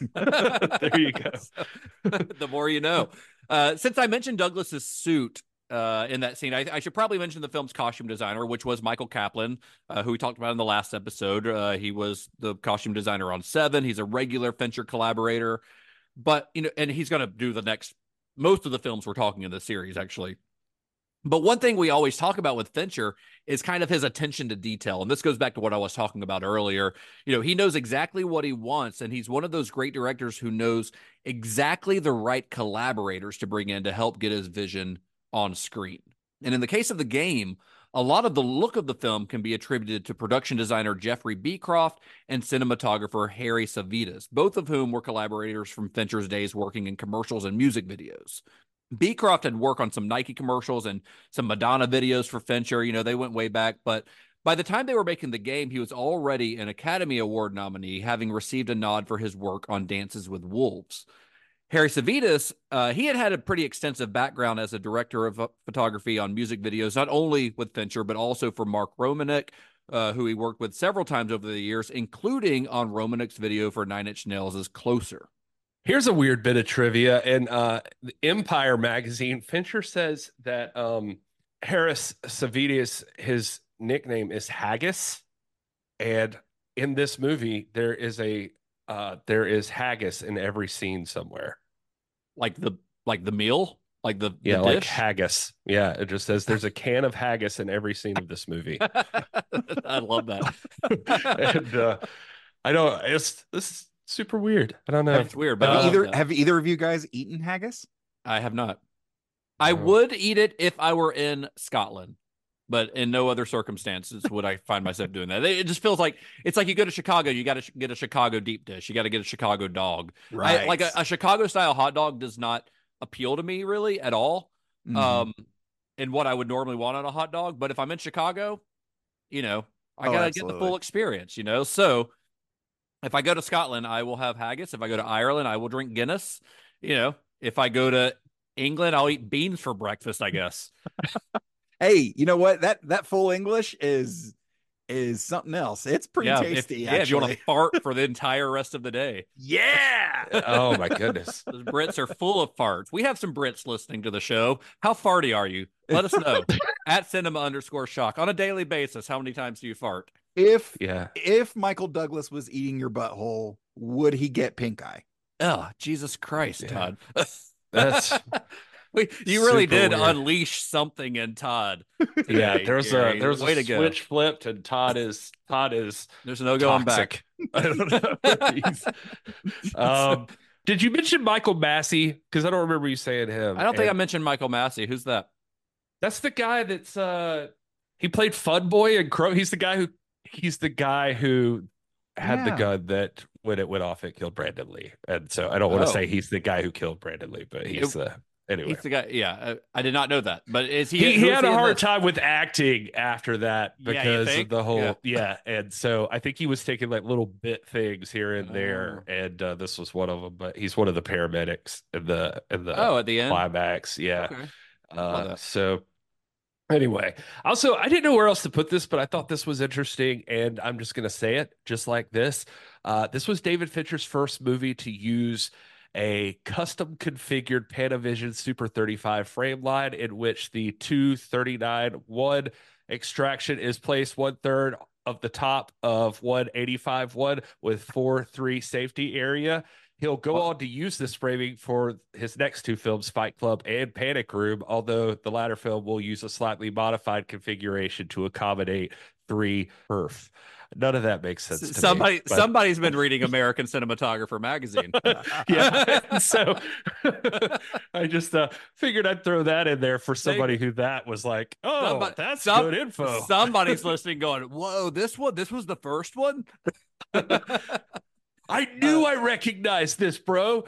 There you go. The more you know. Uh, since I mentioned Douglas's suit uh, in that scene, I, I should probably mention the film's costume designer, which was Michael Kaplan, uh, who we talked about in the last episode. Uh, he was the costume designer on Seven. He's a regular Fincher collaborator, but you know, and he's going to do the next most of the films we're talking in this series, actually. But one thing we always talk about with Fincher is kind of his attention to detail. And this goes back to what I was talking about earlier. You know, he knows exactly what he wants, and he's one of those great directors who knows exactly the right collaborators to bring in to help get his vision on screen. And in the case of The Game, a lot of the look of the film can be attributed to production designer Jeffrey Beecroft and cinematographer Harry Savides, both of whom were collaborators from Fincher's days working in commercials and music videos. Beecroft had worked on some Nike commercials and some Madonna videos for Fincher. You know, they went way back. But by the time they were making The Game, he was already an Academy Award nominee, having received a nod for his work on Dances with Wolves. Harry Savides, uh, he had had a pretty extensive background as a director of uh, photography on music videos, not only with Fincher, but also for Mark Romanek, uh, who he worked with several times over the years, including on Romanek's video for Nine Inch Nails' Closer. Here's a weird bit of trivia. In uh, Empire magazine, Fincher says that um, Harris Savides, his nickname is Haggis. And in this movie, there is a uh, there is haggis in every scene somewhere. Like the like the meal? Like the, Yeah, the like dish? haggis. Yeah, it just says there's a can of haggis in every scene of this movie. I love that. And uh, I don't, it's this is super weird. I don't know. It's weird, but I Have, love either that. have either of you guys eaten haggis? I have not. I would eat it if I were in Scotland, but in no other circumstances would I find myself doing that. It just feels like it's like you go to Chicago, you got to get a Chicago deep dish, you got to get a Chicago dog. Right. I, like a, a Chicago style hot dog does not appeal to me really at all. Mhm. Um, and what I would normally want on a hot dog, but if I'm in Chicago, you know, I Oh, gotta get the absolutely. full experience. You know, so if I go to Scotland, I will have haggis. If I go to Ireland, I will drink Guinness. You know, if I go to England, I'll eat beans for breakfast, I guess. Hey, you know what? That that full English is is something else. It's pretty yeah, tasty. If, yeah, if you want to actually. fart for the entire rest of the day. Yeah. Oh my goodness. Those Brits are full of farts. We have some Brits listening to the show. How farty are you? Let us know. At cinema underscore shock. On a daily basis, how many times do you fart? If Yeah. if Michael Douglas was eating your butthole, would he get pink eye? Oh, Jesus Christ, Yeah. Todd. That's we, you really super did weird. unleash something in Todd. yeah, today, there's Gary. a there's Way a to go. switch flipped and Todd is Todd is There's no going toxic. back. I don't know. He's- um did you mention Michael Massey? Because I don't remember you saying him. I don't think I And mentioned Michael Massey. Who's that? that's the guy that's uh he played Fun Boy and Crow. He's the guy who he's the guy who had the Yeah. gun that when it went off it killed Brandon Lee. And so I don't want to Oh. say he's the guy who killed Brandon Lee, but he's It- the anyway. He's the guy. Yeah, uh, I did not know that. But is he? He, who he is had a in hard this? time with acting after that Yeah, you because think? of the whole Yeah. yeah. And so I think he was taking like little bit things here and there, Oh. and uh, this was one of them. But he's one of the paramedics in the in the Oh, at the end. climax. Yeah. Okay. Love Uh, that. so anyway, also I didn't know where else to put this, but I thought this was interesting, and I'm just gonna say it just like this. Uh, this was David Fincher's first movie to use a custom configured Panavision Super thirty-five frame line in which the two thirty-nine one extraction is placed one third of the top of one eighty-five one with four three safety area. He'll go on to use this framing for his next two films, Fight Club and Panic Room, although the latter film will use a slightly modified configuration to accommodate three perf. None of that makes sense to Somebody, me. but- somebody's been reading American Cinematographer magazine. yeah. So I just uh, figured I'd throw that in there for somebody who that was like, oh, Somebody- that's some- good info. Somebody's listening going, whoa, this one, this was the first one? I knew I recognized this, bro.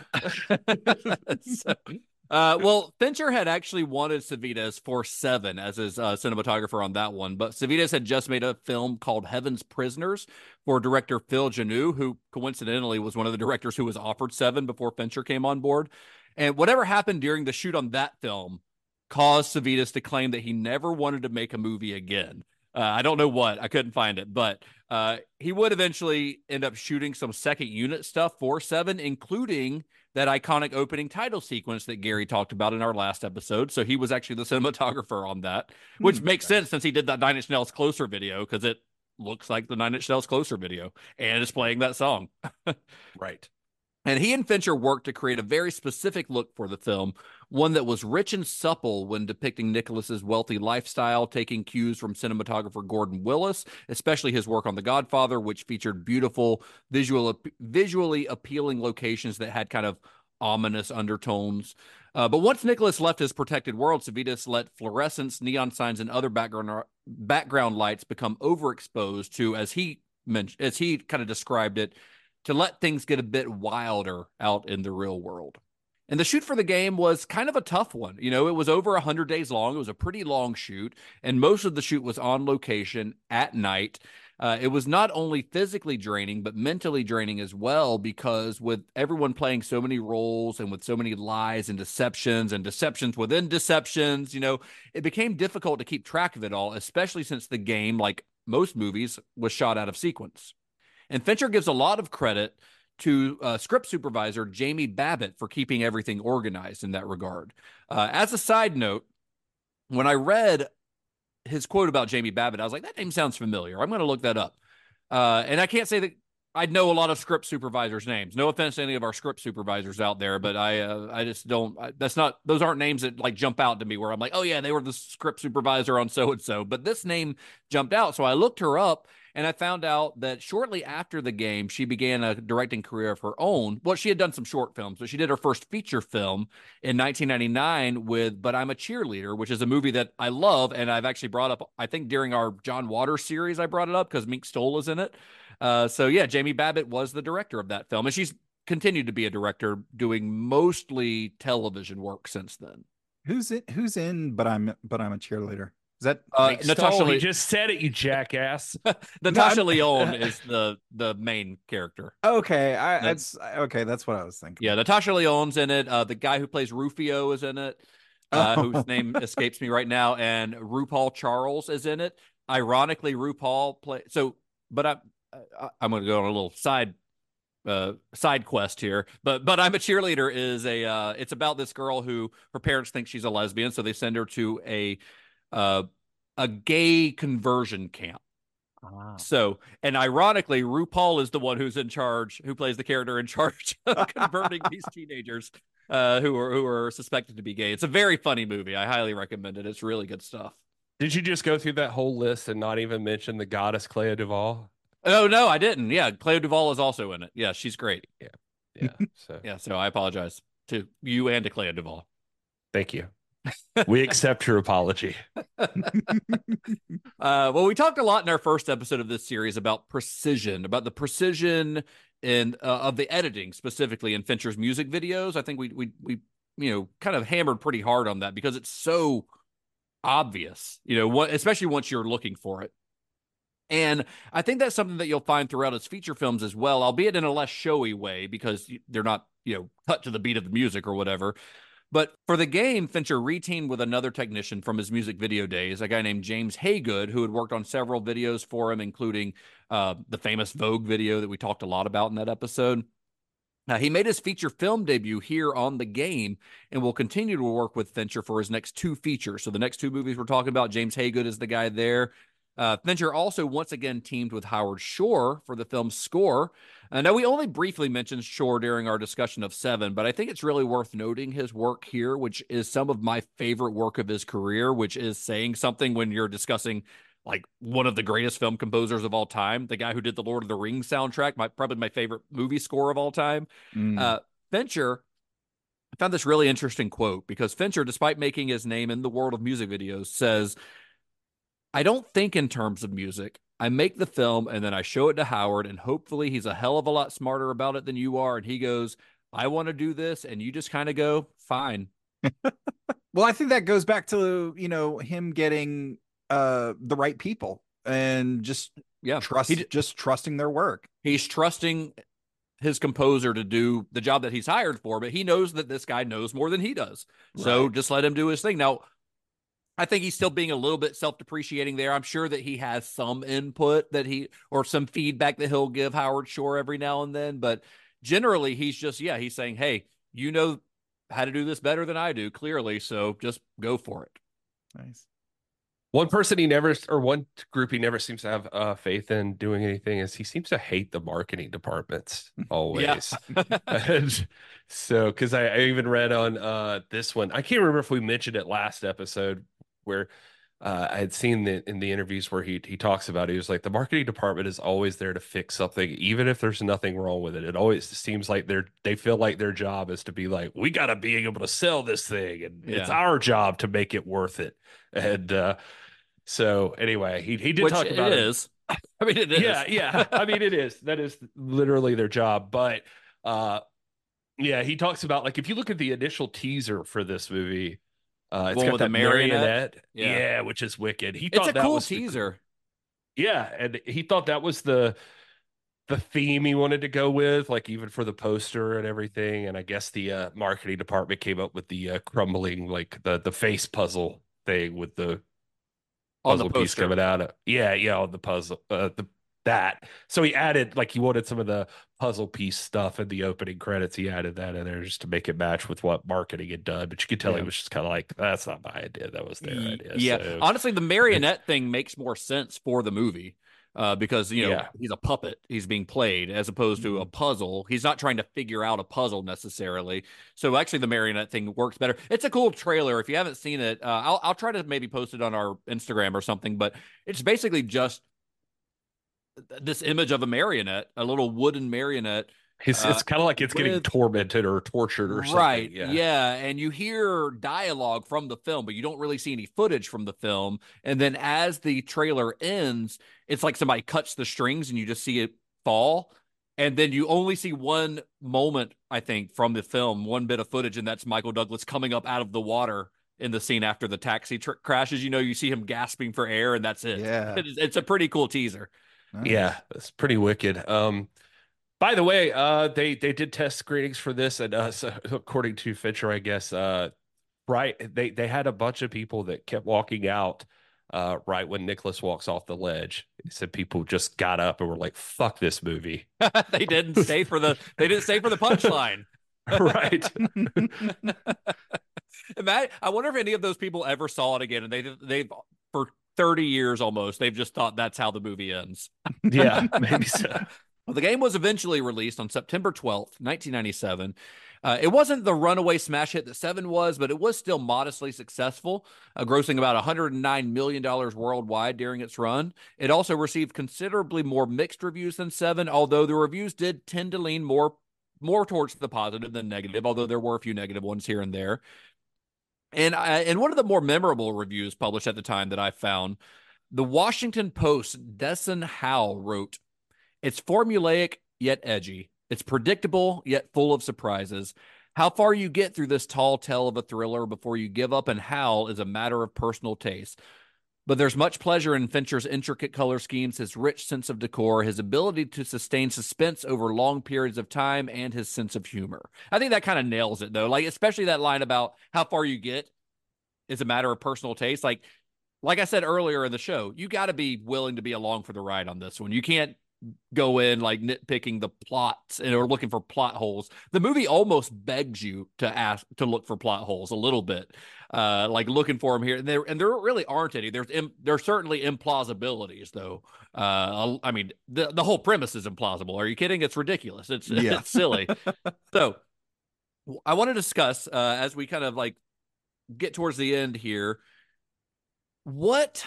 So, uh, well, Fincher had actually wanted Savides for Seven as his uh, cinematographer on that one, but Savides had just made a film called Heaven's Prisoners for director Phil Jannou, who coincidentally was one of the directors who was offered Seven before Fincher came on board. And whatever happened during the shoot on that film caused Savides to claim that he never wanted to make a movie again. Uh, I don't know what, I couldn't find it, but uh, he would eventually end up shooting some second unit stuff for Seven, including that iconic opening title sequence that Gary talked about in our last episode. So he was actually the cinematographer on that, which Hmm. makes sense since he did that Nine Inch Nails Closer video, because it looks like the Nine Inch Nails Closer video and is playing that song. Right. And he and Fincher worked to create a very specific look for the film, one that was rich and supple when depicting Nicholas's wealthy lifestyle, taking cues from cinematographer Gordon Willis, especially his work on The Godfather, which featured beautiful, visual, visually appealing locations that had kind of ominous undertones. Uh, but once Nicholas left his protected world, Savides let fluorescence, neon signs, and other background background lights become overexposed to, as he mentioned, as he kind of described it, to let things get a bit wilder out in the real world. And the shoot for the game was kind of a tough one. You know, it was over one hundred days long. It was a pretty long shoot, and most of the shoot was on location at night. Uh, it was not only physically draining, but mentally draining as well, because with everyone playing so many roles and with so many lies and deceptions and deceptions within deceptions, you know, it became difficult to keep track of it all, especially since the game, like most movies, was shot out of sequence. And Fincher gives a lot of credit to uh, script supervisor Jamie Babbitt for keeping everything organized in that regard. Uh, as a side note, when I read his quote about Jamie Babbitt, I was like, that name sounds familiar. I'm going to look that up. Uh, and I can't say that I know a lot of script supervisors' names. No offense to any of our script supervisors out there, but I uh, I just don't, I, that's not, those aren't names that like jump out to me where I'm like, oh yeah, they were the script supervisor on so-and-so. But this name jumped out. So I looked her up, and I found out that shortly after the game, she began a directing career of her own. Well, she had done some short films, but she did her first feature film in nineteen ninety-nine with But I'm a Cheerleader, which is a movie that I love. And I've actually brought up, I think during our John Waters series, I brought it up because Mink Stoll is in it. Uh, so yeah, Jamie Babbitt was the director of that film. And she's continued to be a director, doing mostly television work since then. Who's in, who's in, but I'm, but I'm a cheerleader. Is that Uh, Mike Natasha Stoll, Le- he just said it, you jackass. Natasha No, I'm- Lyonne is the the main character. okay? I, That's- that's okay. That's what I was thinking. Yeah, Natasha Lyonne's in it. Uh, the guy who plays Rufio is in it, uh, Oh. whose name escapes me right now. And RuPaul Charles is in it. Ironically, RuPaul play so. But I, I I'm going to go on a little side uh side quest here. But but I'm a Cheerleader is a uh, it's about this girl who her parents think she's a lesbian, so they send her to a uh a gay conversion camp. Ah. So, and ironically, RuPaul is the one who's in charge, who plays the character in charge of converting these teenagers uh, who are who are suspected to be gay. It's a very funny movie. I highly recommend it. It's really good stuff. Did you just go through that whole list and not even mention the goddess Clea Duvall? Oh no, I didn't. Yeah, Clea Duvall is also in it. Yeah, she's great. Yeah. So Yeah, so I apologize to you and to Clea Duvall. thank you. We accept your apology. Uh, well, we talked a lot in our first episode of this series about precision, about the precision in uh, of the editing, specifically in Fincher's music videos. I think we we we you know kind of hammered pretty hard on that because it's so obvious, you know, what, especially once you're looking for it. And I think that's something that you'll find throughout his feature films as well, albeit in a less showy way because they're not, you know, cut to the beat of the music or whatever. But for the game, Fincher reteamed with another technician from his music video days, a guy named James Haygood, who had worked on several videos for him, including uh, the famous Vogue video that we talked a lot about in that episode. Now, he made his feature film debut here on the game and will continue to work with Fincher for his next two features. So the next two movies we're talking about, James Haygood is the guy there. Uh, Fincher also once again teamed with Howard Shore for the film's score. I know we only briefly mentioned Shore during our discussion of Seven, but I think it's really worth noting his work here, which is some of my favorite work of his career, which is saying something when you're discussing like one of the greatest film composers of all time, the guy who did the Lord of the Rings soundtrack, my probably my favorite movie score of all time. Mm. Uh, Fincher, I found this really interesting quote because Fincher, despite making his name in the world of music videos, says, "I don't think in terms of music. I make the film and then I show it to Howard, and hopefully he's a hell of a lot smarter about it than you are. And he goes, I want to do this." And you just kind of go, fine. Well, I think that goes back to, you know, him getting uh, the right people and just yeah, trust, he, just trusting their work. He's trusting his composer to do the job that he's hired for, but he knows that this guy knows more than he does. So Right. just let him do his thing. Now, I think he's still being a little bit self-depreciating there. I'm sure that he has some input that he, or some feedback that he'll give Howard Shore every now and then. But generally he's just, yeah, he's saying, hey, you know how to do this better than I do, clearly. So just go for it. Nice. One person he never, or one group he never seems to have uh, faith in doing anything is he seems to hate the marketing departments always. And so, because I, I even read on uh, this one, I can't remember if we mentioned it last episode where uh, I had seen the, in the interviews where he he talks about it. He was like, the marketing department is always there to fix something, even if there's nothing wrong with it. It always seems like they're they feel like their job is to be like, we got to be able to sell this thing, and Yeah. it's our job to make it worth it. And uh, so anyway, he he did Which talk about it it. is. I mean, it is. Yeah, yeah. I mean, it is. That is literally their job. But uh, yeah, he talks about, like, if you look at the initial teaser for this movie, uh, it's One got with that the marionette? marionette. Yeah. Yeah. which is wicked. He It's thought a that cool was the- teaser. yeah, and he thought that was the the theme he wanted to go with, like even for the poster and everything. And I guess the uh, marketing department came up with the uh, crumbling, like the the face puzzle thing with the On the puzzle piece poster. coming out of yeah, yeah, on the puzzle, uh, the that. So he added, like, he wanted some of the puzzle piece stuff in the opening credits. He added that in there just to make it match with what marketing had done. But you could tell Yeah. he was just kind of like, that's not my idea. That was their Ye- idea. Yeah. So- Honestly, the marionette thing makes more sense for the movie. Uh, because, you know, Yeah. he's a puppet. He's being played as opposed to a puzzle. He's not trying to figure out a puzzle necessarily. So actually the marionette thing works better. It's a cool trailer. If you haven't seen it, uh, I'll, I'll try to maybe post it on our Instagram or something, but it's basically just this image of a marionette, a little wooden marionette. It's, uh, it's kind of like it's getting with- tormented or tortured or something. Right. Yeah. Yeah. And you hear dialogue from the film, but you don't really see any footage from the film. And then as the trailer ends, it's like somebody cuts the strings and you just see it fall. And then you only see one moment, I think, from the film, one bit of footage, and that's Michael Douglas coming up out of the water in the scene after the taxi tr- crashes. You know, you see him gasping for air, and that's it. Yeah. It's, it's a pretty cool teaser. Yeah, it's pretty wicked. Um, by the way, uh, they they did test screenings for this, and uh, so according to Fincher, I guess, uh, right, they they had a bunch of people that kept walking out uh, right when Nicholas walks off the ledge. He said people just got up and were like, "Fuck this movie." They didn't stay for the they didn't stay for the punchline. Right. Imagine, I wonder if any of those people ever saw it again, and they they've for thirty years almost they've just thought that's how the movie ends. Yeah, maybe so. Well, the game was eventually released on September twelfth, nineteen ninety-seven. Uh, it wasn't the runaway smash hit that Seven was, but it was still modestly successful, uh, grossing about one hundred nine million dollars worldwide during its run. It also received considerably more mixed reviews than Seven, although the reviews did tend to lean more more towards the positive than negative, although there were a few negative ones here and there. And I, and one of the more memorable reviews published at the time that I found, the Washington Post, Desson Howe wrote, "It's formulaic yet edgy. It's predictable yet full of surprises. How far you get through this tall tale of a thriller before you give up and howl is a matter of personal taste. But there's much pleasure in Fincher's intricate color schemes, his rich sense of decor, his ability to sustain suspense over long periods of time, and his sense of humor." I think that kind of nails it, though. Like, especially that line about how far you get is a matter of personal taste. Like, like I said earlier in the show, you got to be willing to be along for the ride on this one. You can't go in like nitpicking the plots and or looking for plot holes. The movie almost begs you to ask to look for plot holes a little bit, uh, like looking for them here and there. And there really aren't any. There's Im- there's certainly implausibilities though. Uh, I mean, the the whole premise is implausible. Are you kidding? It's ridiculous. It's Yeah. it's silly. So I want to discuss uh, as we kind of like get towards the end here. What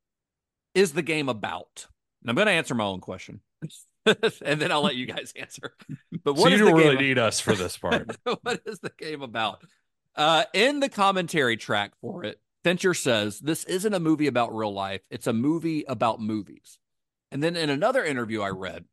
is the game about? And I'm going to answer my own question, and then I'll let you guys answer. But what so you is don't the really game need us for this part. what is the game about? Uh, in the commentary track for it, Fincher says this isn't a movie about real life. It's a movie about movies. And then in another interview I read,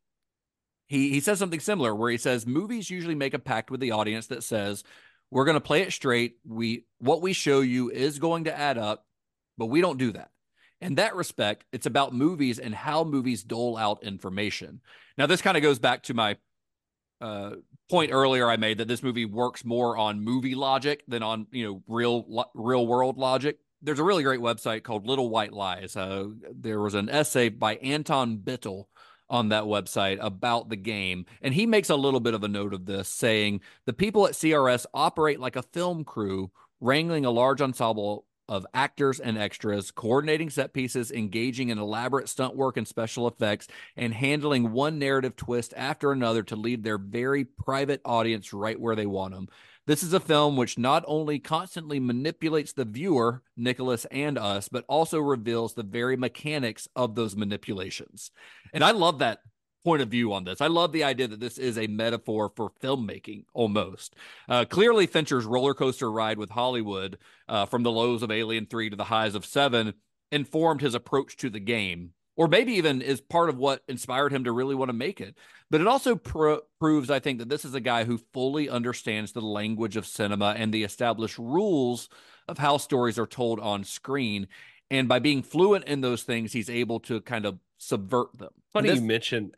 he he says something similar where he says movies usually make a pact with the audience that says we're going to play it straight. We what we show you is going to add up, but we don't do that. In that respect, it's about movies and how movies dole out information. Now, this kind of goes back to my uh, point earlier I made that this movie works more on movie logic than on, you know, real real world logic. There's a really great website called Little White Lies. Uh, there was an essay by Anton Bittel on that website about the game, and he makes a little bit of a note of this, saying the people at C R S operate like a film crew, wrangling a large ensemble of actors and extras, coordinating set pieces, engaging in elaborate stunt work and special effects, and handling one narrative twist after another to lead their very private audience right where they want them. This is a film which not only constantly manipulates the viewer, Nicholas and us, but also reveals the very mechanics of those manipulations. And I love that point of view on this. I love the idea that this is a metaphor for filmmaking almost. Uh, clearly, Fincher's roller coaster ride with Hollywood, uh, from the lows of Alien three to the highs of Seven, informed his approach to the game, or maybe even is part of what inspired him to really want to make it. But it also pro- proves, I think, that this is a guy who fully understands the language of cinema and the established rules of how stories are told on screen. And by being fluent in those things, he's able to kind of subvert them. Funny This- you mentioned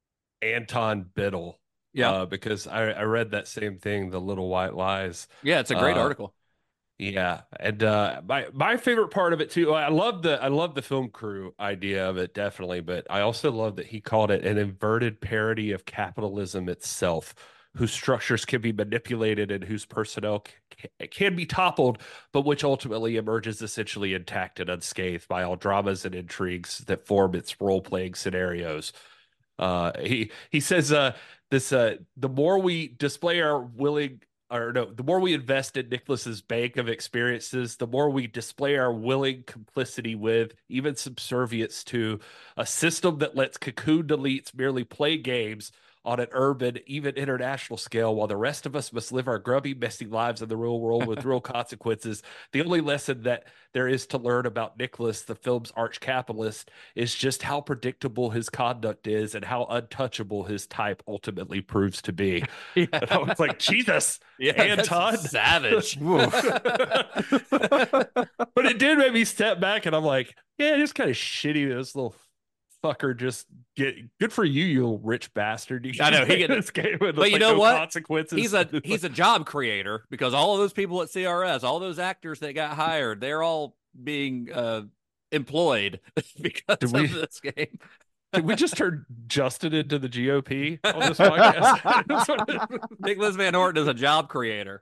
Anton Bittel. Yeah. Uh, because I, I read that same thing, The Little White Lies. Yeah, it's a great Uh, article. Yeah, and uh, my my favorite part of it too. I love the I love the film crew idea of it definitely, but I also love that he called it an inverted parody of capitalism itself, whose structures can be manipulated and whose personnel c- can be toppled, but which ultimately emerges essentially intact and unscathed by all dramas and intrigues that form its role playing scenarios. Uh, he he says uh, this uh, the more we display our willing. Or no, the more we invest in Nicholas's bank of experiences, the more we display our willing complicity with, even subservience to, a system that lets cocoon elites merely play games on an urban, even international scale, while the rest of us must live our grubby, messy lives in the real world with real consequences. The only lesson that there is to learn about Nicholas, the film's arch capitalist, is just how predictable his conduct is and how untouchable his type ultimately proves to be. Yeah. And I was like, Jesus, Yeah, that's Anton. savage. But it did make me step back, and I'm like, yeah, it's kind of shitty. This little fucker just get good for you, you little rich bastard. You I know he get get this game with but you like, know no what? consequences. He's a he's a job creator, because all of those people at C R S, all those actors that got hired, they're all being uh, employed because Did we- of this game. Did we just turn Justin into the G O P on this podcast? Nicholas Van Horton is a job creator.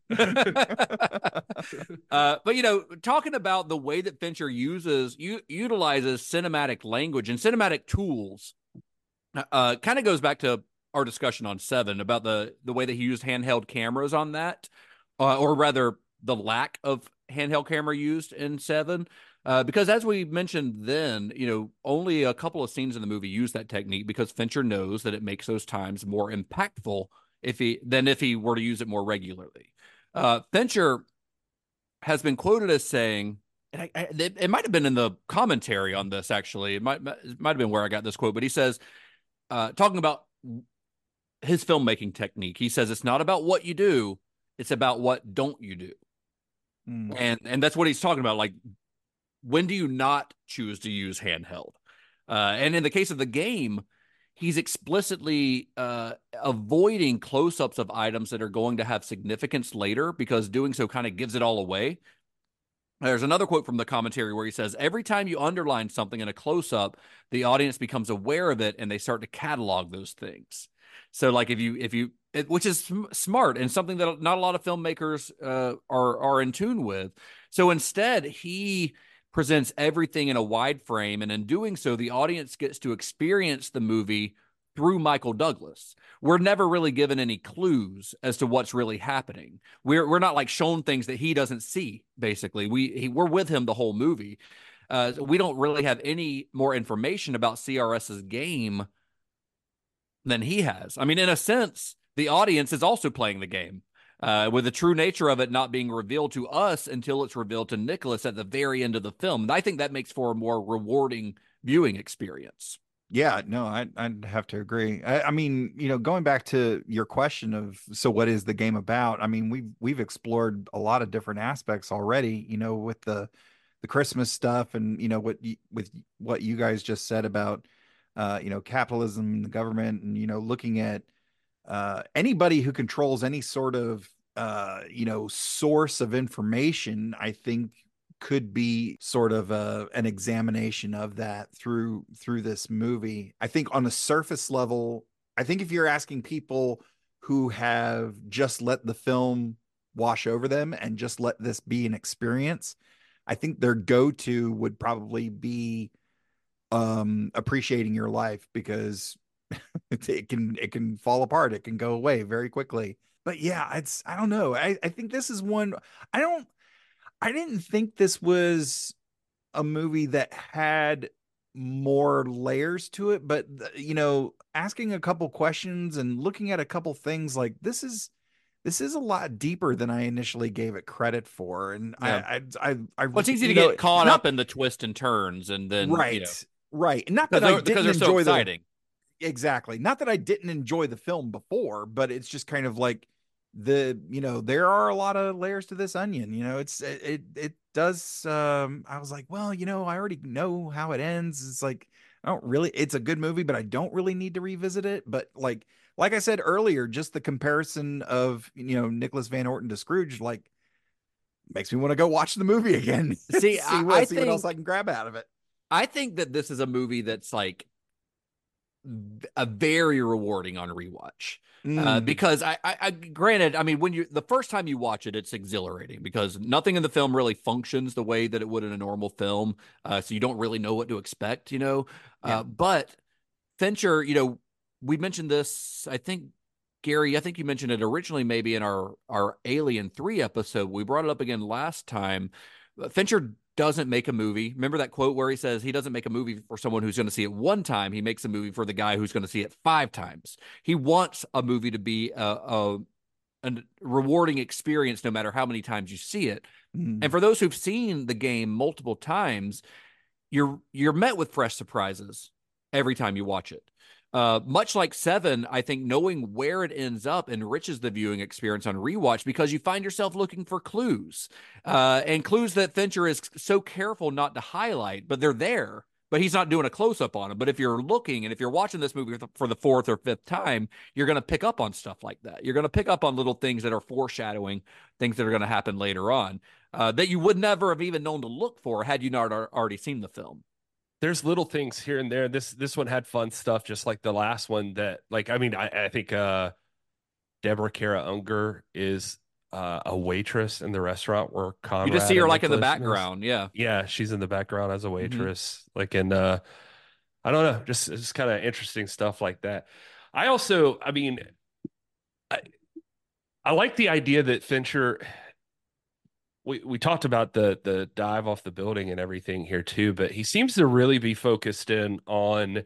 uh, but you know, talking about the way that Fincher uses u- utilizes cinematic language and cinematic tools, uh, kind of goes back to our discussion on Seven about the the way that he used handheld cameras on that, uh, or rather the lack of handheld camera used in Seven. Uh, because as we mentioned then, you know, only a couple of scenes in the movie use that technique because Fincher knows that it makes those times more impactful if he than if he were to use it more regularly. Uh, Fincher has been quoted as saying, and I, I, it, it might have been in the commentary on this, actually. It might, it might have been where I got this quote, but he says, uh, talking about his filmmaking technique, he says, it's not about what you do, it's about what don't you do. Mm. And, and that's what he's talking about. Like, when do you not choose to use handheld? Uh, and in the case of the game, he's explicitly uh, avoiding close-ups of items that are going to have significance later, because doing so kind of gives it all away. There's another quote from the commentary where he says, every time you underline something in a close-up, the audience becomes aware of it and they start to catalog those things. So like if you, if you, it, which is sm- smart and something that not a lot of filmmakers uh, are, are in tune with. So instead he presents everything in a wide frame. And in doing so, the audience gets to experience the movie through Michael Douglas. We're never really given any clues as to what's really happening. We're we're not like shown things that he doesn't see. Basically, we he, we're with him the whole movie. Uh, we don't really have any more information about CRS's game than he has. I mean, in a sense, the audience is also playing the game, uh, with the true nature of it not being revealed to us until it's revealed to Nicholas at the very end of the film. And I think that makes for a more rewarding viewing experience. Yeah, no, I, I'd have to agree. I, I mean, you know, going back to your question of, so what is the game about? I mean, we've we've explored a lot of different aspects already, you know, with the the Christmas stuff and, you know, what you, with what you guys just said about, uh, you know, capitalism and the government and, you know, looking at uh, anybody who controls any sort of, uh, you know, source of information, I think could be sort of a, an examination of that through through this movie. I think on a surface level, I think if you're asking people who have just let the film wash over them and just let this be an experience, I think their go-to would probably be um appreciating your life, because it can it can fall apart, it can go away very quickly. But yeah, it's I don't know. I, I think this is one I don't I didn't think this was a movie that had more layers to it, but you know, asking a couple questions and looking at a couple things, like this is this is a lot deeper than I initially gave it credit for. And yeah. I, I, I, I, well, it's easy to know, get caught not, up in the twists and turns, and then right, you know, right. Not that I didn't because they're enjoy so exciting. The, exactly. Not that I didn't enjoy the film before, but it's just kind of like, the you know there are a lot of layers to this onion. You know, it's it it, it does um I was like, well, you know, I already know how it ends. It's like, I don't really, it's a good movie, but I don't really need to revisit it. But like like I said earlier, just the comparison of, you know, Nicholas Van Orton to Scrooge, like, makes me want to go watch the movie again. See, see, I, what, I see think, what else I can grab out of it. I think that this is a movie that's like a very rewarding on rewatch. Mm. Uh, because I, I, I, granted, I mean, when you the first time you watch it, it's exhilarating because nothing in the film really functions the way that it would in a normal film. Uh, so you don't really know what to expect, you know. Yeah. Uh, but Fincher, you know, we mentioned this, I think, Gary, I think you mentioned it originally, maybe in our our Alien three episode. We brought it up again last time. Fincher doesn't make a movie. Remember that quote where he says he doesn't make a movie for someone who's going to see it one time. He makes a movie for the guy who's going to see it five times. He wants a movie to be a, a, a rewarding experience no matter how many times you see it. Mm. And for those who've seen the game multiple times, you're you're met with fresh surprises every time you watch it. Uh, much like Seven, I think knowing where it ends up enriches the viewing experience on rewatch because you find yourself looking for clues, uh, and clues that Fincher is so careful not to highlight, but they're there, but he's not doing a close-up on them. But if you're looking and if you're watching this movie for the fourth or fifth time, you're going to pick up on stuff like that. You're going to pick up on little things that are foreshadowing things that are going to happen later on, uh, that you would never have even known to look for had you not already seen the film. There's little things here and there. This this one had fun stuff, just like the last one. That, like, I mean, I, I think uh, Deborah Kara Unger is uh, a waitress in the restaurant where Conrad. You just see her like in the Nicholas background, is. yeah, yeah, she's in the background as a waitress, mm-hmm. like in uh, I don't know, just just kind of interesting stuff like that. I also, I mean, I I like the idea that Fincher. We we talked about the the dive off the building and everything here too, but he seems to really be focused in on,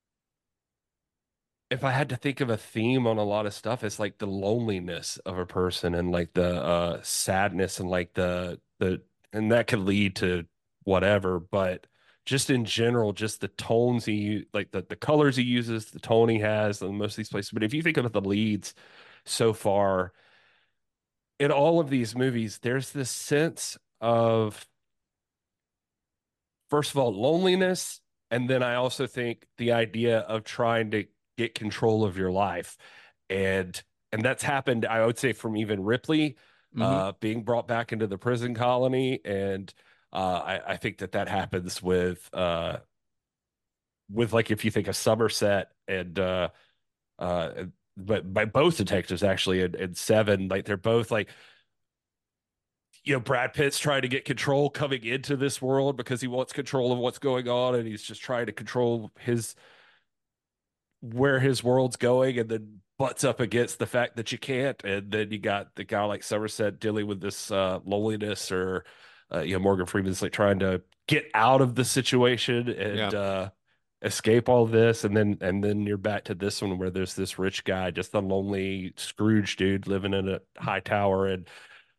if I had to think of a theme on a lot of stuff, it's like the loneliness of a person and like the uh, sadness and like the the and that could lead to whatever, but just in general, just the tones he like the the colors he uses, the tone he has in most of these places. But if you think about the leads so far in all of these movies, there's this sense of, first of all, loneliness. And then I also think the idea of trying to get control of your life. And, and that's happened, I would say, from even Ripley Mhm. uh, being brought back into the prison colony. And uh, I, I think that that happens with, uh, with like, if you think of Somerset and, uh, uh, but by both detectives actually, and, and Seven, like they're both like, you know, Brad Pitt's trying to get control coming into this world because he wants control of what's going on, and he's just trying to control his where his world's going, and then butts up against the fact that you can't. And then you got the guy like Somerset dealing with this uh, loneliness, or uh, you know, Morgan Freeman's like trying to get out of the situation and Yeah. uh, escape all this, and then and then you're back to this one where there's this rich guy, just a lonely Scrooge dude living in a high tower, and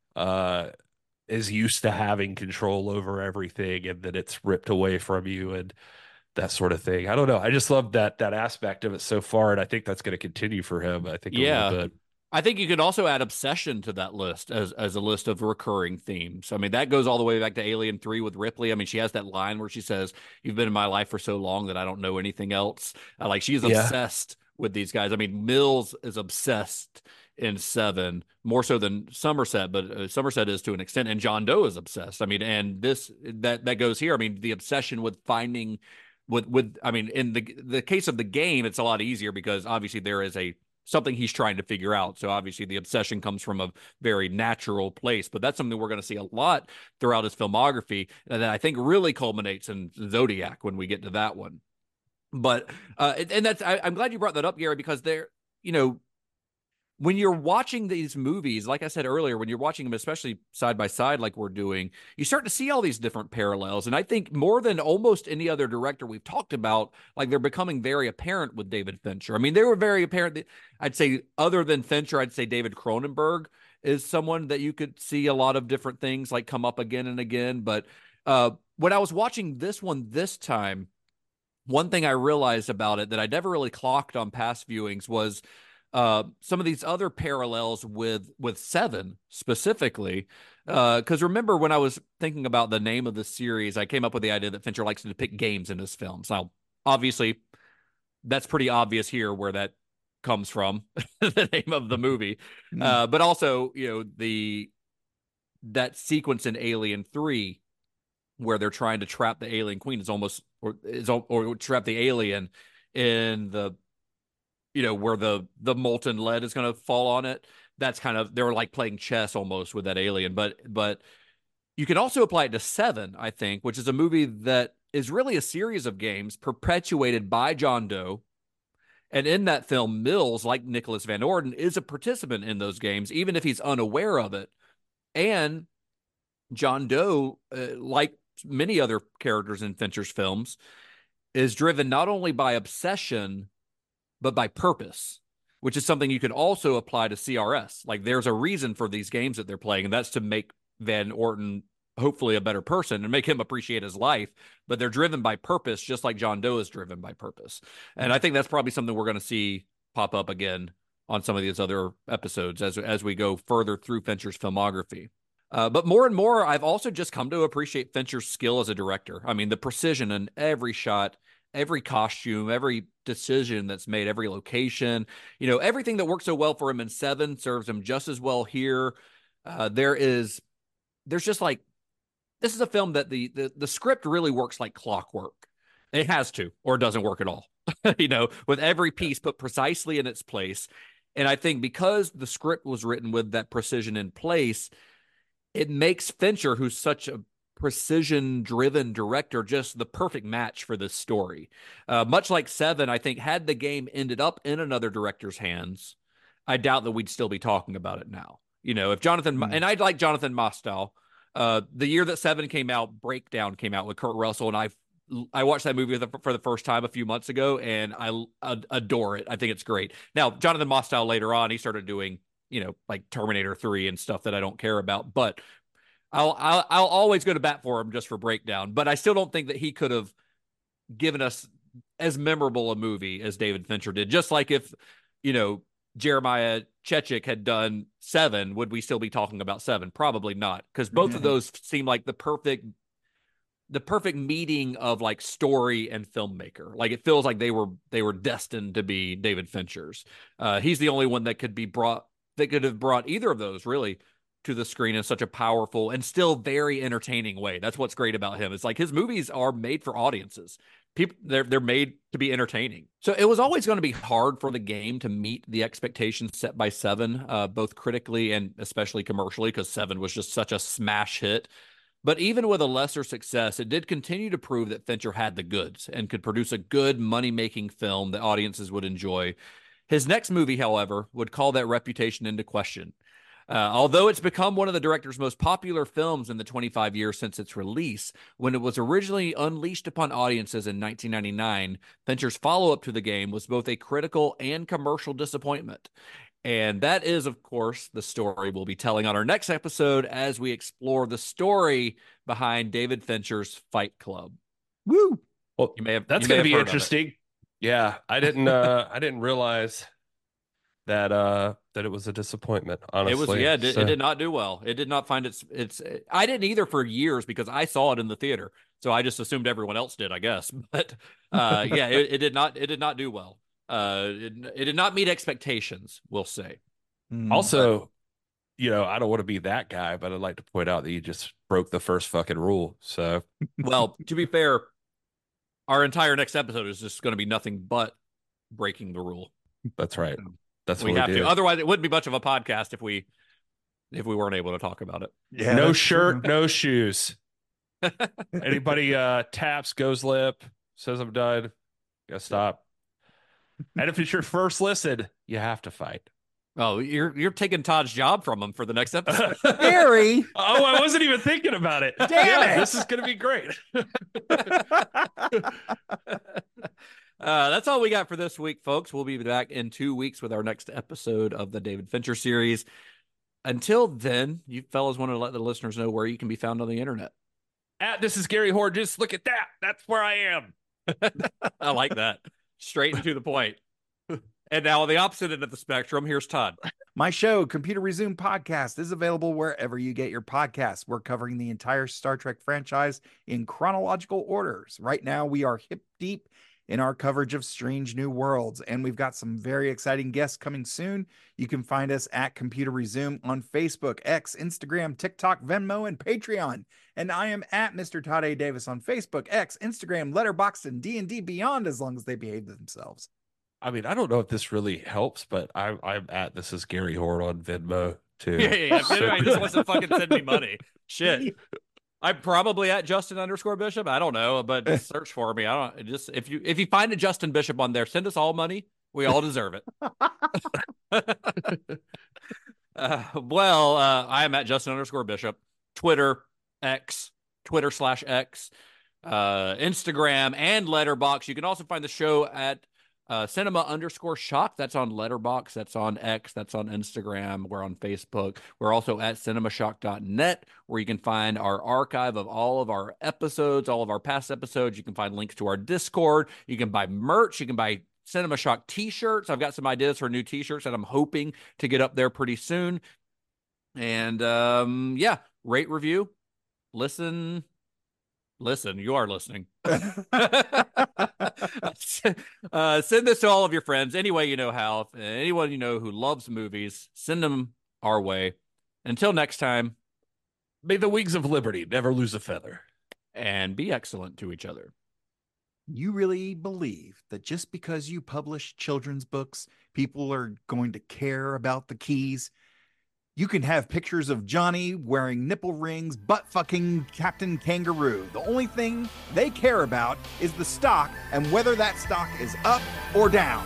uh, is used to having control over everything, and then it's ripped away from you, and that sort of thing. I don't know. I just love that that aspect of it so far, and I think that's going to continue for him. I think a Yeah. little bit. I think you could also add Obsession to that list as as a list of recurring themes. I mean, that goes all the way back to Alien three with Ripley. I mean, she has that line where she says, "You've been in my life for so long that I don't know anything else." Uh, like she's Yeah. obsessed with these guys. I mean, Mills is obsessed in Seven more so than Somerset, but uh, Somerset is to an extent, and John Doe is obsessed. I mean, and this that that goes here. I mean, the obsession with finding with with I mean, in the the case of the game, it's a lot easier because obviously there is a something he's trying to figure out. So obviously the obsession comes from a very natural place, but that's something we're going to see a lot throughout his filmography, and that I think really culminates in Zodiac when we get to that one. But uh, and that's I, I'm glad you brought that up, Gary, because there, you know, when you're watching these movies, like I said earlier, when you're watching them, especially side by side, like we're doing, you start to see all these different parallels. And I think more than almost any other director we've talked about, like they're becoming very apparent with David Fincher. I mean, they were very apparent. I'd say other than Fincher, I'd say David Cronenberg is someone that you could see a lot of different things like come up again and again. But uh, when I was watching this one this time, one thing I realized about it that I never really clocked on past viewings was uh, some of these other parallels with with Seven specifically. Because uh, remember when I was thinking about the name of the series, I came up with the idea that Fincher likes to depict games in his films. Now, obviously, that's pretty obvious here where that comes from, the name of the movie. Mm. Uh, but also, you know, the that sequence in Alien three where they're trying to trap the alien queen is almost or is or trap the alien in the you know, where the the molten lead is going to fall on it. That's kind of, they're like playing chess almost with that alien. But but you can also apply it to Seven, I think, which is a movie that is really a series of games perpetuated by John Doe. And in that film, Mills, like Nicholas Van Orden, is a participant in those games, even if he's unaware of it. And John Doe, uh, like many other characters in Fincher's films, is driven not only by obsession, but by purpose, which is something you could also apply to C R S. Like there's a reason for these games that they're playing, and that's to make Van Orton hopefully a better person and make him appreciate his life. But they're driven by purpose, just like John Doe is driven by purpose. And I think that's probably something we're going to see pop up again on some of these other episodes as, as we go further through Fincher's filmography. Uh, but more and more, I've also just come to appreciate Fincher's skill as a director. I mean, the precision in every shot, every costume, every decision that's made, every location, you know, everything that worked so well for him in Seven serves him just as well here. Uh, there is, there's just like, this is a film that the, the, the script really works like clockwork. It has to, or it doesn't work at all, you know, with every piece put precisely in its place. And I think because the script was written with that precision in place, it makes Fincher, who's such a precision-driven director, just the perfect match for this story. Uh, much like Seven, I think, had the game ended up in another director's hands, I doubt that we'd still be talking about it now. You know, if Jonathan, mm. and I'd like Jonathan Mostow, uh, the year that Seven came out, Breakdown came out with Kurt Russell, and I I watched that movie for the first time a few months ago, and I adore it. I think it's great. Now, Jonathan Mostow later on, he started doing, you know, like Terminator three and stuff that I don't care about, but I'll, I'll, I'll always go to bat for him just for Breakdown, but I still don't think that he could have given us as memorable a movie as David Fincher did. Just like if, you know, Jeremiah Chechik had done Seven, would we still be talking about Seven? Probably not, because both mm-hmm. of those seem like the perfect, the perfect meeting of like story and filmmaker. Like it feels like they were, they were destined to be David Fincher's. Uh, he's the only one that could be brought, that could have brought either of those really to the screen in such a powerful and still very entertaining way. That's what's great about him. It's like his movies are made for audiences. People, they're they're made to be entertaining. So it was always going to be hard for the game to meet the expectations set by Seven, uh, both critically and especially commercially, because Seven was just such a smash hit. But even with a lesser success, it did continue to prove that Fincher had the goods and could produce a good money-making film that audiences would enjoy. His next movie, however, would call that reputation into question. Uh, although it's become one of the director's most popular films in the twenty-five years since its release, when it was originally unleashed upon audiences in nineteen ninety-nine, Fincher's follow-up to the game was both a critical and commercial disappointment. And that is, of course, the story we'll be telling on our next episode as we explore the story behind David Fincher's Fight Club. Woo! Well, you may have that's going to be interesting. Yeah, I didn't. Uh, I didn't realize that uh that it was a disappointment. Honestly, it was. Yeah, it did, so. it did not do well. It did not find its. Its. I didn't either for years because I saw it in the theater, so I just assumed everyone else did, I guess. But uh, yeah, it, it did not. It did not do well. Uh, it, it did not meet expectations, we'll say. Mm, also, but, you know, I don't want to be that guy, but I'd like to point out that you just broke the first fucking rule. So, well, to be fair, our entire next episode is just going to be nothing but breaking the rule. That's right. That's we what have we do. to. Otherwise, it wouldn't be much of a podcast if we if we weren't able to talk about it. Yeah, no shirt, true. No shoes. Anybody uh, taps, goes lip, says I'm done, gotta stop. And if it's your first listen, you have to fight. Oh, you're you're taking Todd's job from him for the next episode. Gary. Oh, I wasn't even thinking about it. Damn yeah, it. This is going to be great. uh, that's all we got for this week, folks. We'll be back in two weeks with our next episode of the David Fincher series. Until then, you fellas want to let the listeners know where you can be found on the internet. At This Is Gary Horges. Look at that. That's where I am. I like that. Straight and to the point. And now on the opposite end of the spectrum, here's Todd. My show, Computer Resume Podcast, is available wherever you get your podcasts. We're covering the entire Star Trek franchise in chronological orders. Right now, we are hip deep in our coverage of Strange New Worlds, and we've got some very exciting guests coming soon. You can find us at Computer Resume on Facebook, X, Instagram, TikTok, Venmo, and Patreon. And I am at Mister Todd A. Davis on Facebook, X, Instagram, Letterboxd, and D and D Beyond, as long as they behave themselves. I mean, I don't know if this really helps, but I, I'm at This Is Gary Horde on Venmo too. Yeah, yeah, yeah. So. I just wants to fucking send me money. Shit. I'm probably at Justin underscore Bishop. I don't know, but just search for me. I don't just if you if you find a Justin Bishop on there, send us all money. We all deserve it. uh, well, uh, I am at Justin underscore Bishop. Twitter, X, Twitter slash X, uh, Instagram, and Letterboxd. You can also find the show at Uh, cinema underscore shock. That's on Letterboxd. That's on X. That's on Instagram. We're on Facebook. We're also at cinema shock dot net, where you can find our archive of all of our episodes, all of our past episodes. You can find links to our Discord. You can buy merch. You can buy Cinema Shock t-shirts. I've got some ideas for new t-shirts that I'm hoping to get up there pretty soon. And um, yeah, rate, review, listen. Listen, you are listening. uh, send this to all of your friends any way you know how. If anyone you know who loves movies, send them our way. Until next time, may the wings of liberty never lose a feather. And be excellent to each other. You really believe that just because you publish children's books, people are going to care about the keys? You can have pictures of Johnny wearing nipple rings, butt fucking Captain Kangaroo. The only thing they care about is the stock and whether that stock is up or down.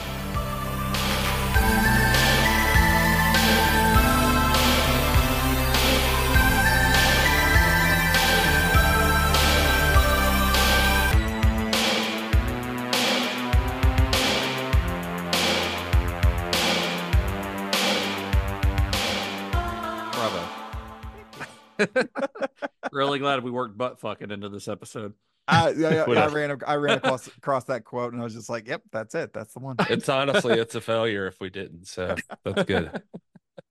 Really glad we worked butt fucking into this episode. I, I, I ran I ran across across that quote and I was just like, "Yep, that's it. That's the one." It's honestly, it's a failure if we didn't. So that's good.